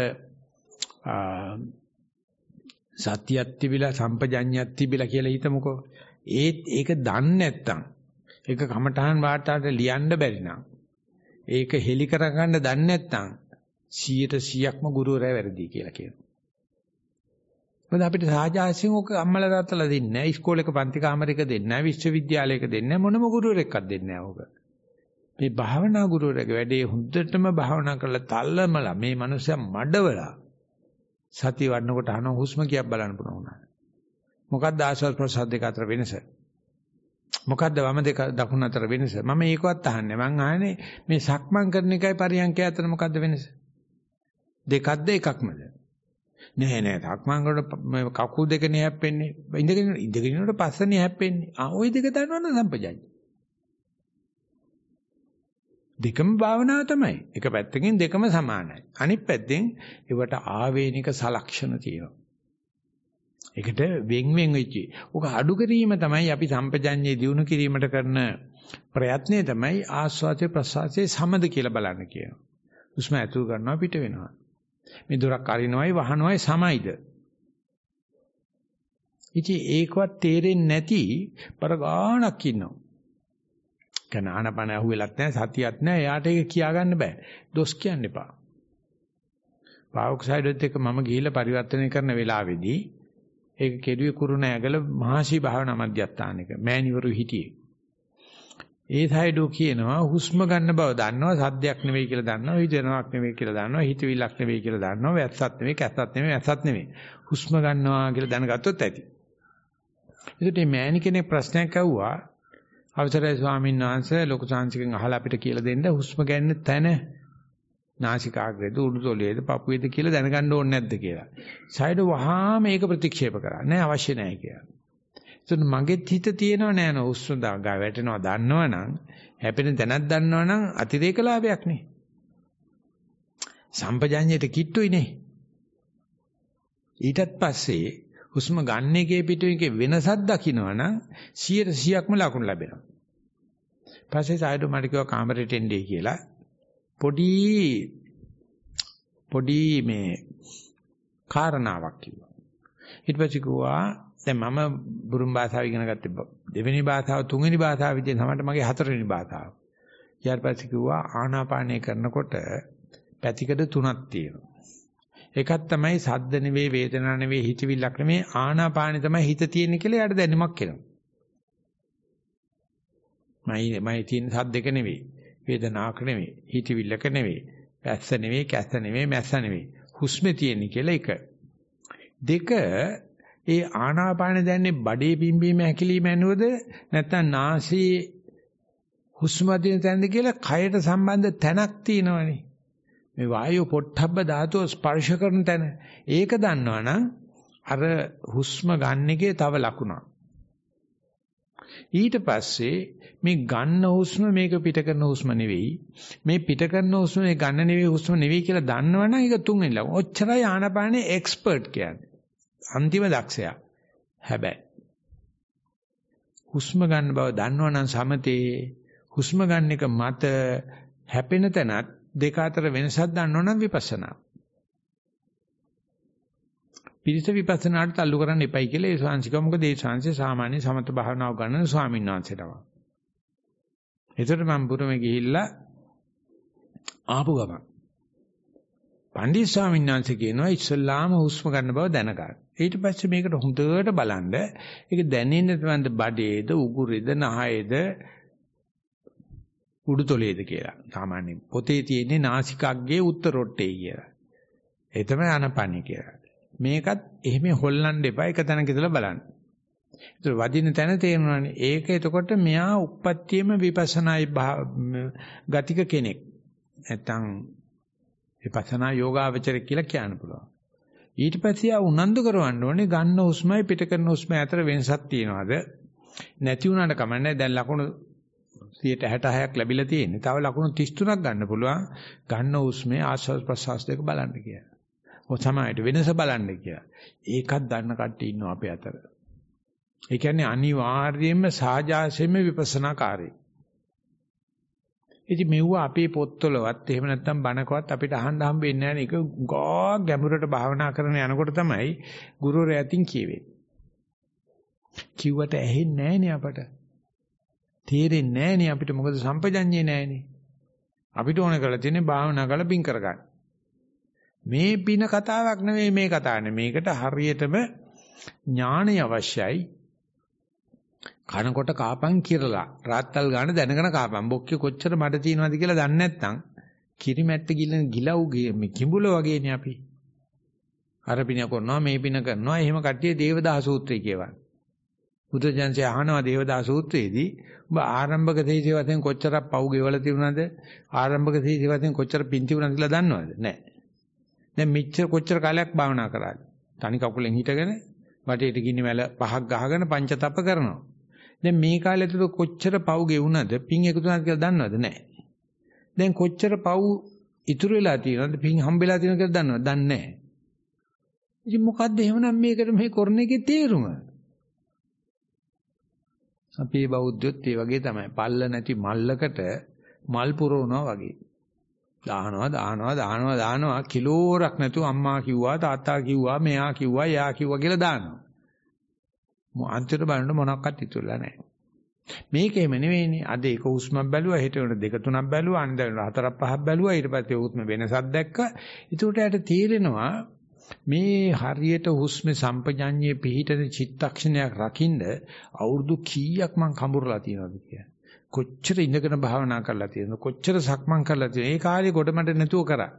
සතියක් තිබිලා සම්පජඤ්ඤයක් තිබිලා කියලා හිතමුකෝ. ඒක දන්නේ නැත්තම් ඒක කමඨහන් වාර්තාවට ලියන්න බැරි නම් ඒක හෙලි කරගන්න දන්නේ නැත්තම් 100%ක්ම ගුරුවරයා වැරදි කියලා කියනවා. මොකද අපිට සාජාසියෙන් ඔක අම්මලා තාත්තලා දෙන්නේ නැහැ. ඉස්කෝලේක පන්ති කාමරයක දෙන්නේ නැහැ. විශ්වවිද්‍යාලයක දෙන්නේ නැහැ. මොනම ගුරුවරෙක්වත් දෙන්නේ නැහැ ඕක. මේ භාවනා ගුරුවරයාගේ වැඩේ හොඳටම භාවනා කරලා තල්ලමලා මේ මනුස්සයා මඩවලා සතිය වඩනකොට අහන හුස්ම කියක් බලන්න පුළුවන් වුණා. මොකක්ද ආශ්වාස ප්‍රශ්වාස දෙක අතර වෙනස? මොකක්ද වම දෙක දකුණු අතර වෙනස? මම ඒකවත් අහන්නේ. මං අහන්නේ මේ සක්මන් කරන එකයි පරියන්කය අතර මොකක්ද වෙනස? දෙකක්ද එකක්මද? නෑ සක්මන් කරනකොට කකුල් දෙක නේ හැප්පෙන්නේ. ඉඳගෙන ඉන්නකොට පස්සනේ හැප්පෙන්නේ. ওই දෙක දන්නවනම් සම්පජඤ්ඤය. දෙකම භාවනාව තමයි. එක පැත්තකින් දෙකම සමානයි. අනිත් පැත්තෙන් ඒවට ආවේනික සලක්ෂණ තියෙනවා. ඒකට වෙන් වෙච්චි. ඔක අඩු කිරීම තමයි අපි සම්පජඤ්ඤේ දිනු කිරීමට කරන ප්‍රයත්නය තමයි ආස්වාදයේ ප්‍රසආසයේ සමද කියලා බලන්න කියනවා. හුස්ම ඇතුල් කරනවා පිට වෙනවා. මේ දොරක් අරිනවයි වහනවයි සමයිද? ඉතින් ඒකවත් තේරෙන්නේ නැති පරගාණක් ඉන්නවා. කන ආනපන අහුවෙලක් නැහැ සතියක් නැහැ. එයාට ඒක කියා ගන්න බෑ. දොස් කියන්න එපා. පාවොක්සයිඩ්ත් එක්ක මම ගිහිල්ලා පරිවර්තනය කරන වෙලාවේදී ඒක කෙරුවේ කුරුණෑගල මහසි භාවනා මධ්‍යස්ථානයක මෑණිවරු හිටියේ. ඒ සයිඩෝ කියනවා හුස්ම ගන්න බව දන්නවා සද්දයක් නෙවෙයි කියලා දන්නවා හිතෙනවක් නෙවෙයි කියලා දන්නවා හිතවිල්ලක් නෙවෙයි කියලා දන්නවා වැස්සක් නෙවෙයි කැස්සක් නෙවෙයි ඇස්සක් නෙවෙයි හුස්ම ගන්නවා කියලා දැනගත්තොත් ඇති. ඒකට මේ මෑණි කෙනෙක් ප්‍රශ්නයක් අහුවා අවසරයි ස්වාමීන් වහන්සේ ලොකු සාංශිකෙන් අහලා අපිට කියලා දෙන්න හුස්ම ගන්න තැන නාසිකාග්‍රේද උඩුතොලේද පපුවේද කියලා දැනගන්න ඕනේ නැද්ද කියලා. සයිඩෝ වහාම මේක ප්‍රතික්ෂේප කරා. නෑ අවශ්‍ය නෑ කියලා. එතන මගෙත් හිත තියෙනව නෑ නෝ හුස්ම ගා වැටෙනවා දන්නවනම් හැපෙන තැනක් දන්නවනම් අතිරේක ලාභයක් නේ. සම්පජාඤ්ඤයට කිට්ටුයිනේ. ඊටත් පස්සේ හුස්ම ගන්න එකේ පිටුවේකේ වෙනසක් දකින්නවනම් 100%ක්ම ලකුණු ලැබෙනවා. පස්සේ සයිඩෝ මට කිව්වා කාමරේට එන්නේ කියලා. පොඩි මේ කාරණාවක් කිව්වා. ඊට පස්සේ කිව්වා දැන් මම බුරුම් භාෂාව ඉගෙන ගත්තේ දෙවෙනි භාෂාව තුන්වෙනි භාෂාව විදිහට තමයි මගේ හතරවෙනි භාෂාව. ඊට පස්සේ කිව්වා ආනාපානය කරනකොට පැතිකඩ තුනක් තියෙනවා. එකක් තමයි සද්ද නෙවෙයි වේදනා නෙවෙයි හිතවිල්ලක් නෙවෙයි ආනාපානෙ තමයි හිත තියෙන්නේ කියලා යාට දැනුමක් එනවා. මයි තියෙන සද්දක නෙවෙයි වේදනාවක් නෙවෙයි හිතවිල්ලක නෙවෙයි පැස්ස නෙවෙයි කැස්ස නෙවෙයි මැස්ස නෙවෙයි හුස්මේ තියෙන්නේ කියලා එක. දෙක ඒ ආනාපානෙ දැනන්නේ බඩේ පිම්බීම හැකිලිම ඇනුවද නැත්නම් නාසයේ හුස්ම දින තැනද කියලා කයට සම්බන්ධ තැනක් තියෙනවනේ. මේ වායු පොට්ටබ්බ ධාතුව ස්පර්ශ කරන තැන. ඒක දන්නවනම් අර හුස්ම ගන්න එකේ තව ලකුණක්. ඊට පස්සේ මේ ගන්න හුස්ම මේක පිට කරන හුස්ම නෙවෙයි. මේ පිට කරන හුස්ම මේ ගන්න නෙවෙයි හුස්ම නෙවෙයි කියලා දන්නවනම් ඒක තුන්වෙනි ලකුණ. ඔච්චරයි ආනාපානේ එක්ස්පර්ට් කියන්නේ. අන්තිම දක්ෂයා. හැබැයි හුස්ම ගන්න බව දන්නවනම් සමතේ හුස්ම ගන්න එක මත හැපෙන තැනත් දෙක අතර වෙනසක් දන්නවනම් විපස්සනා. පිරිස විපස්සනාට තල්ලු කරන්න එපයි කියලා ඒ ශාන්සික මොකද ඒ ශාන්සිය සාමාන්‍ය සමත භාවනාව ගන්න ස්වාමීන් වහන්සේටම. ඒතර මම පුරමේ ගිහිල්ලා ආපු ගමන් පණ්ඩිත ස්වාමීන් වහන්සේ කියනවා ඉස්ලාම හුස්ම ගන්න බව දැනගන්න. ඊට පස්සේ මේකට හොඳට බලන්න ඒක දැනෙන්නේ නැත්නම් බඩේද උගුරේද නහයේද උඩුතොලේද කියලා. සාමාන්‍යයෙන් පොතේ තියෙන්නේ නාසිකාග්ගේ උත්තරොට්ටේ කියලා. ඒ තමයි ආනපනී කියලා. මේකත් එහෙම හොල්ලන්න එපා එක තැනක ඉඳලා බලන්න. ඒක වදින තැන තේරෙනවානේ. ඒක එතකොට මෙයා උප්පත්තියම විපස්සනායි ගතික කෙනෙක්. නැත්තම් විපස්සනා යෝගාවචරය කියලා කියන්න පුළුවන්. ඊට පස්සේ ආ උනන්දු කරවන්න ඕනේ ගන්න හුස්මයි පිට කරන හුස්මයි අතර වෙනසක් තියනවාද? නැති වුණාට කමන්නේ දැන් ලකුණු 66ක් ලැබිලා තියෙන්නේ. තව ලකුණු 33ක් ගන්න පුළුවන්. ගන්න හුස්මේ ආශ්වාස ප්‍රශ්වාස දෙක බලන්න කියලා. ඔය සමායට වෙනස බලන්න කියලා. ඒකත් දන්න කට්ටිය ඉන්නවා අපේ අතර. ඒ කියන්නේ අනිවාර්යයෙන්ම සාජාසයෙන්ම විපස්සනාකාරී. ඉතින් මෙව්ව අපේ පොත්වලවත් එහෙම නැත්නම් බණකවත් අපිට අහන්න හම්බෙන්නේ නැහැ නේ. ඒක ගා ගැඹුරට භාවනා කරන යනකොට තමයි ගුරුවරයා අතින් කියවෙන්නේ. කිව්වට ඇහෙන්නේ නැහැ නේ අපට. තේරෙන්නේ නැහැ නේ අපිට මොකද සම්පජඤ්ඤේ නැහැ නේ. අපිට ඕන කරලා තියෙන්නේ භාවනා කරලා පින් කරගන්න. මේ පින කතාවක් නෙවෙයි මේ කතාවනේ. මේකට හරියටම ඥාණය අවශ්‍යයි. කනකොට කාපන් කිරලා රාත්තල් ගන්න දැනගෙන කාපන් බොක්කේ කොච්චර මඩ තියෙනවද කියලා දන්නේ නැත්නම් කිරි මැට්ට ගිලව් මේ කිඹුල වගේනේ අපි. අර පින කරනවා මේ පින කරනවා එහෙම කට්ටිය දේවදාස සූත්‍රය කියවන. බුදුජානසී අහනවා දේවදාස සූත්‍රයේදී ඔබ ආරම්භක තේජේ වශයෙන් කොච්චරක් පව් ගෙවලා තිබුණාද? ආරම්භක තේජේ වශයෙන් කොච්චර පින් තිබුණාද කියලා දන්නවද? නැහැ. දැන් මෙච්චර කොච්චර කාලයක් භාවනා කරාද? තනි කකුලෙන් හිටගෙන වටේට ගිනි මැල පහක් ගහගෙන පංචතප්ප කරනවා. දැන් මේ කාලේ ඇතුළත කොච්චර පව් ගෙවුණාද? පින් එකතු වුණාද කියලා දන්නවද? නැහැ. දැන් කොච්චර පව් ඉතුරු වෙලා තියෙනවද? පින් හම්බෙලා තියෙනවද කියලා දන්නවද? දන්නේ නැහැ. ඉතින් මොකද්ද එහෙමනම් මේකට මේ කරන එකේ තේරුම? අපේ බෞද්ධයොත් ඒ වගේ තමයි. පල්ල නැති මල්ලකට මල් පුරවනවා වගේ. දානවා කිලෝරක් නැතුව අම්මා කිව්වා තාත්තා කිව්වා මෙයා කිව්වා යා කිව්වා කියලා දානවා. අන්තිමට බලන්න මොනක්වත් ඉතුරුලා නැහැ. මේක එහෙම නෙවෙයිනේ. අද එක හුස්මක් බැලුවා හෙට වෙන දෙක තුනක් බැලුවා අනිත් වෙන හතරක් පහක් බැලුවා ඊට පස්සේ හුස්ම වෙනසක් දැක්කා. ඒකට යට තේරෙනවා මේ හරියට හුස්මේ සම්පජඤ්ඤයේ පිහිටන චිත්තක්ෂණයක් රකින්න අවුරුදු කීයක් මං කඹරලා තියෙනවද කියලා. කොච්චර ඉඳගෙන භාවනා කරලා තියෙනවද කොච්චර සක්මන් කරලා තියෙනවද ඒ කාලේ ගොඩමඩ නැතුව කරා.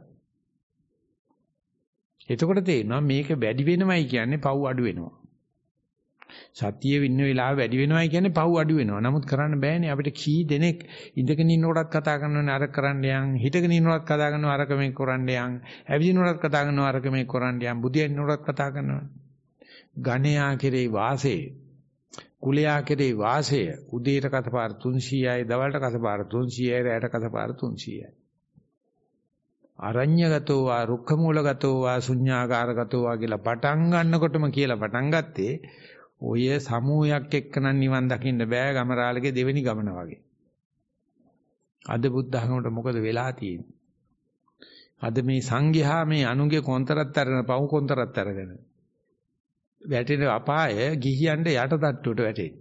එතකොට තේරෙනවා මේක වැඩි වෙනවයි කියන්නේ පව් අඩු වෙනවා. සතියේ ඉන්න වෙලාව වැඩි වෙනවයි කියන්නේ පව් අඩු වෙනවා. නමුත් කරන්න බෑනේ අපිට කී දෙනෙක් ඉඳගෙන ඉන්නකොටත් කතා කරනවනේ අර කරන්න යන් හිටගෙන ඉන්නකොටත් කතා කරනවා අරක මේක කරන්න යන් ඇවිදිනකොටත් කතා කරනවා අරක මේක කරන්න යන් බුදියන් ඉන්නකොටත් කතා කරනවා. ගණයා කෙරේ වාසේ කුලයා කෙරේ වාසය උදේට කතපාර 300යි දවල්ට කතපාර 300යි රැයට කතපාර 300යි අරඤ්‍යගතෝ වා රුක්ඛමූලගතෝ වා ශුඤ්ඤාකාරගතෝ වා කියලා පටන් ගන්නකොටම කියලා පටන් ගත්තේ ඔය සමූහයක් එක්කනම් නිවන් දකින්න බෑ ගමරාලගේ දෙවෙනි ගමන වගේ. අද බුද්ධ ධර්මයට මොකද වෙලා තියෙන්නේ? අද මේ සංඝයා මේ අනුගේ කොන්තරත් අරගෙන පව් කොන්තරත් අරගෙන වැටෙන අපාය ගිහියන්ට යට තට්ටුවට වැටෙන්නේ.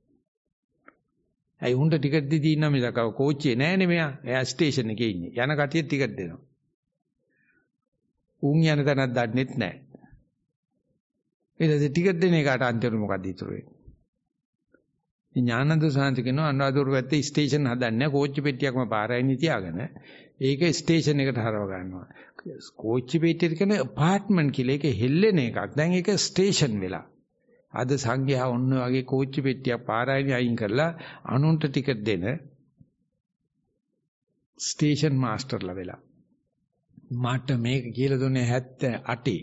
ඇයි උන්ට ටිකට් දීදී ඉන්න මිසක කෝච්චියේ නෑනේ මෙයා. එයා ස්ටේෂන් එකේ ඉන්නේ. යන කටිය ටිකට් දෙනවා. උන් යන තැනක් දන්නෙත් නෑ. ඊට ටිකට් දෙන එකට අන්තිමට මොකද ඉතුරු වෙන්නේ? ඥානන්ද සාන්ති කියනවා අනුරාධපුර පැත්තේ ස්ටේෂන් හදන්නේ කෝච්චි පෙට්ටියක්ම පාරයින් තියාගෙන ඒක ස්ටේෂන් එකට හරව ගන්නවා. කෝච්චි පෙට්ටියට කියන්නේ අපාර්ට්මන්ට් කියලා ඒක හෙල්ලෙන එකක්. දැන් ඒක ස්ටේෂන් වෙලා. අද සංඝයා ඔන්න වගේ කෝච්චි පෙට්ටියක් පාරයින් අයින් කරලා අනුන්ට ටිකට් දෙන ස්ටේෂන් මාස්ටර්ලා වෙලා. මට මේක කියලා දුන්නේ 78.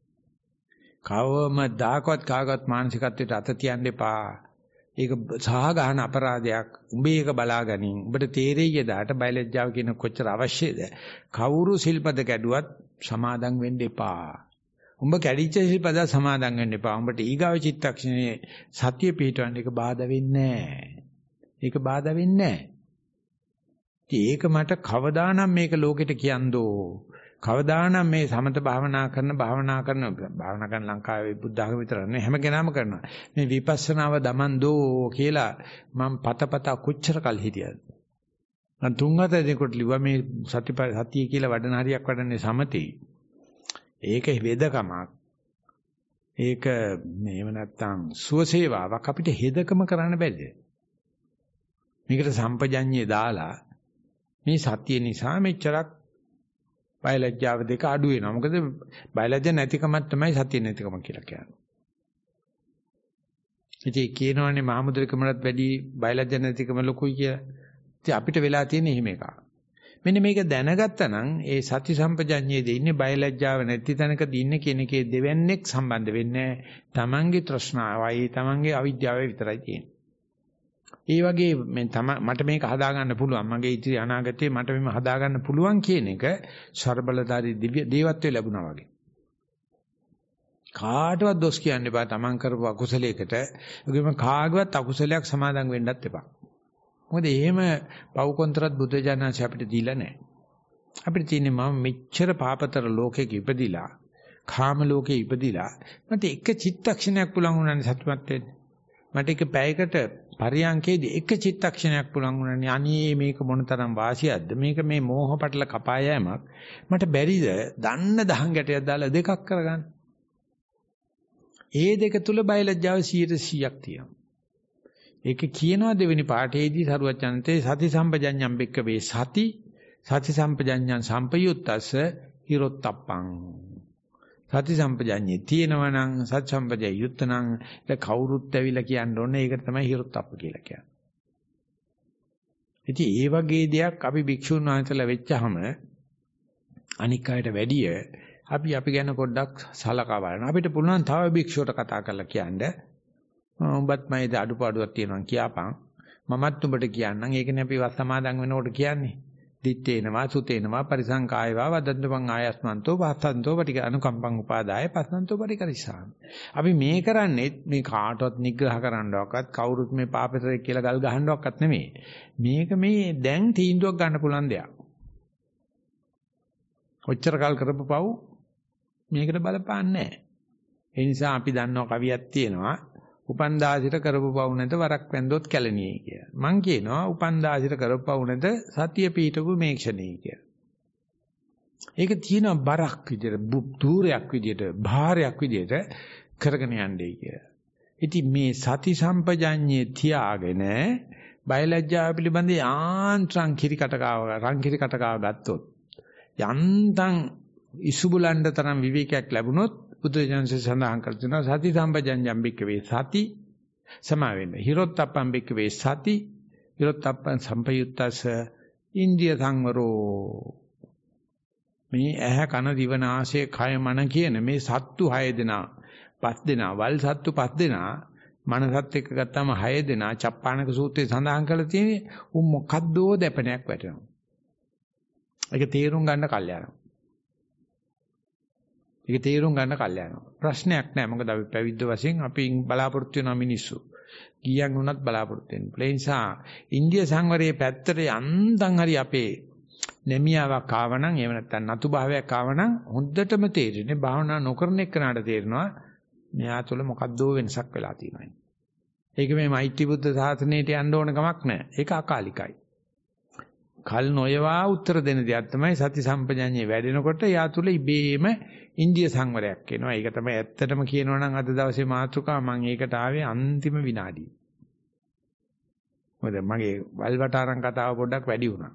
කවමදාකවත් කාගවත් මානසිකත්වයට අත තියන්න එපා. ඒක සහ ගන්න අපරාධයක්. උඹේ ඒක බලාගනින්. උඹට තේරෙයි එදාට බයලජ්ජාව කියන කොච්චර අවශ්‍යද? කවුරු සිල්පද කැඩුවත් සමාදම් වෙන්න එපා. උඹ කැඩිච්ච සිල්පද සමාදම් වෙන්න එපා. උඹට ඊගාව චිත්තක්ෂණේ සතිය පිටවන්න ඒක බාධා වෙන්නේ නැහැ. ඒක බාධා වෙන්නේ නැහැ. ඒක මට කවදානම් මේක ලෝකෙට කියන්දෝ. කවදානම් මේ සමත භාවනා කරන ලංකාවේ බුද්ධ ධර්ම විතර නෙවෙයි හැම කෙනාම කරනවා. මේ විපස්සනාව දමන් දෝ කියලා මම පතපත කොච්චර කල් හිටියද. මම 3-4 දිනකට ලිව්වා මේ සතිය කියලා වඩන හරියක් වඩන්නේ සමතේ. ඒක වේදකමක්. ඒක මේව නැත්තම් සුවසේවාවක් අපිට හෙදකම කරන්න බැරිද? මේකට සම්පජඤ්ඤේ දාලා මේ සතිය නිසා මෙච්චරක් බයලජ්ජාව දෙක අඩු වෙනවා. මොකද බයලජ්ජ නැතිකමක් තමයි සතිය නැතිකම කියලා කියන්නේ. ඉතින් කියනවනේ මහමුද්‍රිකමලත් වැඩි බයලජ්ජ නැතිකම ලොකුයි කියලා. ඉතින් අපිට වෙලා තියෙන එහෙම එකක්. මෙන්න මේක දැනගත්තා නම් ඒ සති සම්පජඤ්ඤයේදී ඉන්නේ බයලජ්ජාව නැති තැනකදී ඉන්නේ කියන එකේ දෙවන්නේක් සම්බන්ධ වෙන්නේ තමන්ගේ තෘෂ්ණාවයි තමන්ගේ අවිද්‍යාවයි විතරයි තියෙන්නේ. ඒ වගේ මට මේක හදාගන්න පුළුවන් මගේ ඉතිරි අනාගතේ මට මේව හදාගන්න පුළුවන් කියන එක ਸਰබලධාරී දේවත්වයේ ලැබුණා වගේ. කාටවත් දොස් කියන්න එපා තමන් කරපු අකුසලයකට. ඒකෙම කාගවත් අකුසලයක් සමාදන් වෙන්නත් එපා. මොකද එහෙම පව්කොන්තරත් බුදුජානනාංශ අපිට දීලා නැහැ. අපිට තියෙන්නේ මම මෙච්චර පාපතර ලෝකෙක ඉපදිලා, කාම ලෝකෙ ඉපදිලා මට එක චිත්තක්ෂණයක් පුළුවන් වුණානේ සතුටුමත් වෙන්න. මට එක පැයකට පරියන්කේදී එක චිත්තක්ෂණයක් පුළුවන් වුණානේ අනේ මේක මොනතරම් වාසියක්ද මේක මේ මෝහ පටල කපා යෑමක් මට බැරිද දන්න දහං ගැටයක් දාලා දෙකක් කරගන්න. ඒ දෙක තුල බයලජ්ජාව 100%ක් තියෙනවා. ඒක කියනවා දෙවෙනි පාඨයේදී සරුවචනන්තේ සති සම්පජඤ්ඤම් බික්කවේ සති සම්පජඤ්ඤං සම්පයුත්තස්ස හිරොත්තප්පං. සති සම්පජඤ්ඤේ තියෙනවා නම් සති සම්පජය යුත්ත නම් ඒක කවුරුත් ඇවිල්ලා කියන්න ඕනේ ඒකට තමයි හිරොත්තප්ප කියලා කියන්නේ. ඉතින් ඒ වගේ දෙයක් අපි භික්ෂුන් වහන්සේලා වෙච්චහම අනික් අයට වැඩිය අපි ගැන පොඩ්ඩක් සලකා බලන්න. අපිට පුළුවන් තව භික්ෂුවට කතා කරලා කියන්න උඹත් මයිද අඩුපාඩුවක් තියෙනවා කියපන්. මමත් උඹට කියන්නම්. ඒකනේ අපි වස් සමාදන් වෙනකොට කියන්නේ. දිත්තේනවා සුතේනවා පරිසංකායවා වදන්තපං ආයස්මන්තෝ වාත්තන්තෝ පටික අනුකම්පං උපාදාය පස්සන්තෝ පරිකරිසාම. අපි මේ කරන්නේ මේ කාටවත් නිග්‍රහ කරන්නවක්වත් කවුරුත් මේ පාපතරේ කියලා ගල් ගහන්නවක්වත් නෙමෙයි. මේක මේ දැන් තීන්දුවක් ගන්න පුළුවන් දෙයක්. කොච්චර කල් කරපපව් මේකට බලපාන්නේ නැහැ. ඒ නිසා අපි දන්නවා කවියක් තියෙනවා උපන්දාසිට කරපු පව් නැත වරක් වැන්දොත් කැලණියේ කියලා. මං කියනවා උපන්දාසිට කරපු පව් නැත සතිය පිටපු මේක්ෂණේ කියලා. ඒක තියෙන බරක් විදියට, ධූරයක් විදියට, භාරයක් විදියට කරගෙන යන්නේ කියලා. ඉතින් මේ සති සම්පජඤ්ඤේ තියාගෙන බයලජ්ජාව පිළිබඳ යාන්ත්‍රම් කිරි කටකාව ගත්තොත් යන්තම් ඉසුබුලන්ඩ තරම් විවේකයක් ලැබුණොත් බුදුජානක සඳහන් කර තිනවා සති සම්පජඤ්ඤම් බික්කවේ සති සමාවෙන්න හිරොත්තප්පම් බික්කවේ සති හිරොත්තප්පම් සම්පයුත්තස ඉන්දිය සංවරෝ. මේ ඇහ කන දිව නාසය කය මන කියන මේ සත්තු 6 දෙනා 5 දෙනා වල් සත්තු 5 දෙනා මනසත් එක්ක ගත්තාම 6 දෙනා චප්පාණක සූත්‍රයේ සඳහන් කරලා තියෙන්නේ උන් මොකද්දෝ දැපණයක් වැටෙනවා. ඒක තේරුම් ගන්න කල් යනවා. ඒක තේරුම් ගන්න කල් යනවා. ප්‍රශ්නයක් නැහැ. මොකද අපි පැවිද්ද වශයෙන් අපි බලාපොරොත්තු වෙනා මිනිස්සු. ගියන් උනත් බලාපොරොත්තු වෙන්න. ඒ නිසා ඉන්දිය සංවරයේ පැත්තට යන්තම් හරි අපේ නැමියාවක් ආවනම් එහෙම නැත්නම් නතු භාවයක් ආවනම් හොඳටම තේරෙන්නේ භාවනා නොකරන එක්කනට තේරෙනවා මෙයා තුළ මොකද්දෝ වෙනසක් වෙලා තියෙනවා. ඒක මේ මෛත්‍රී බුද්ධ සාසනයට යන්න ඕන කමක් නැහැ. ඒක අකාලිකයි. කල් නොයවා උත්තර දෙන දෙයක් තමයි සති සම්පජඤ්ඤේ වැඩෙනකොට යා තුළ ඉබේම ඉන්දිය සංවරයක් එනවා. ඒක තමයි ඇත්තටම කියනවා නම් අද දවසේ මාතෘකාව මම ඒකට ආවේ අන්තිම විනාඩිය. මොකද මගේ වල්වටාරම් කතාව පොඩ්ඩක් වැඩි වුණා.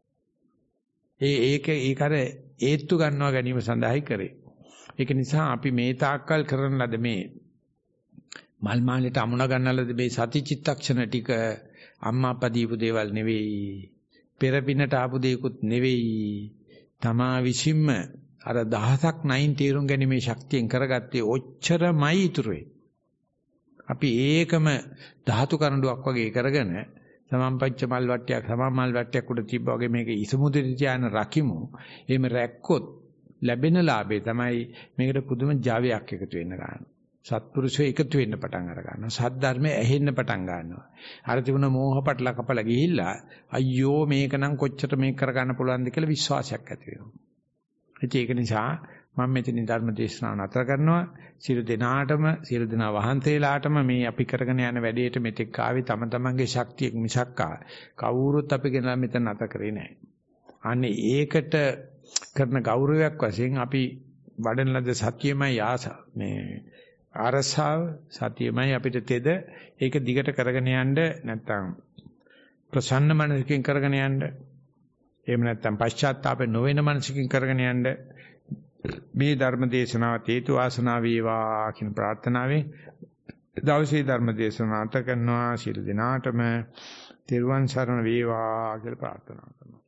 ඒක අර ඒත්තු ගන්නවා ගැනීම සඳහායි කරේ. ඒක නිසා අපි මේ තාක්කල් කරන ලද මේ මල් මාලේට අමුණ ගන්නලද මේ සති චිත්තක්ෂණ ටික අම්මා අප්පා දීපු දේවල් නෙවෙයි. පෙර පිනට ආපු දේකුත් නෙවෙයි. තමා විසින්ම අර දහසක් නයින් තීරුම් ගැනීමේ ශක්තියෙන් කරගත්තේ ඔච්චරමයි ඉතුරු වෙන්නේ. අපි ඒකම ධාතු කරඬුවක් වගේ කරගෙන සමම්පච්ච මල් වට්ටියක් සමම් මල් වට්ටියක් උඩ තිබ්බා වගේ මේක ඉසමුදිරි තියාන රකිමු. එහෙම රැක්කොත් ලැබෙන ලාභේ තමයි මේකට පුදුම ජවයක් එකතු වෙන්න ගන්න. සත්පුරුෂයෝ එකතු වෙන්න පටන් අර ගන්නවා. සද්ධර්මය ඇහෙන්න පටන් ගන්නවා. අර තිබුණ මෝහ පටල කපලා ගිහිල්ලා අයියෝ මේක නම් කොච්චර මේක කරගන්න පුළුවන්ද කියලා විශ්වාසයක් ඇති වෙනවා. ඒක නිසා මම මෙතන ධර්ම දේශනාව නතර කරනවා. සියලු දෙනාටම සියලු දෙනා වහන්සේලාටම මේ අපි කරගෙන යන වැඩේට මෙතෙක් ආවේ තම තමන්ගේ ශක්තියක් මිසක්කා කවුරුත් අපි ගෙනලා මෙතන නැත කරේ නැහැ. අනේ ඒකට කරන ගෞරවයක් වශයෙන් අපි වඩන ලද සතියමයි මේ ආරසාව සතියමයි අපිට තෙද ඒක දිගට කරගෙන යන්න නැත්නම් ප්‍රසන්න මනසකින් කරගෙන යන්න එහෙම නැත්නම් පශ්චාත්තාප නොවන මනසකින් කරගෙන යන්න මේ ධර්ම දේශනාව හේතු වාසනා වේවා කියන ප්‍රාර්ථනාවෙන් දවසේ ධර්ම දේශනාව නැත කරනවා. ශිරු දිනාටම තෙරුවන් සරණ වේවා කියලා ප්‍රාර්ථනා කරනවා.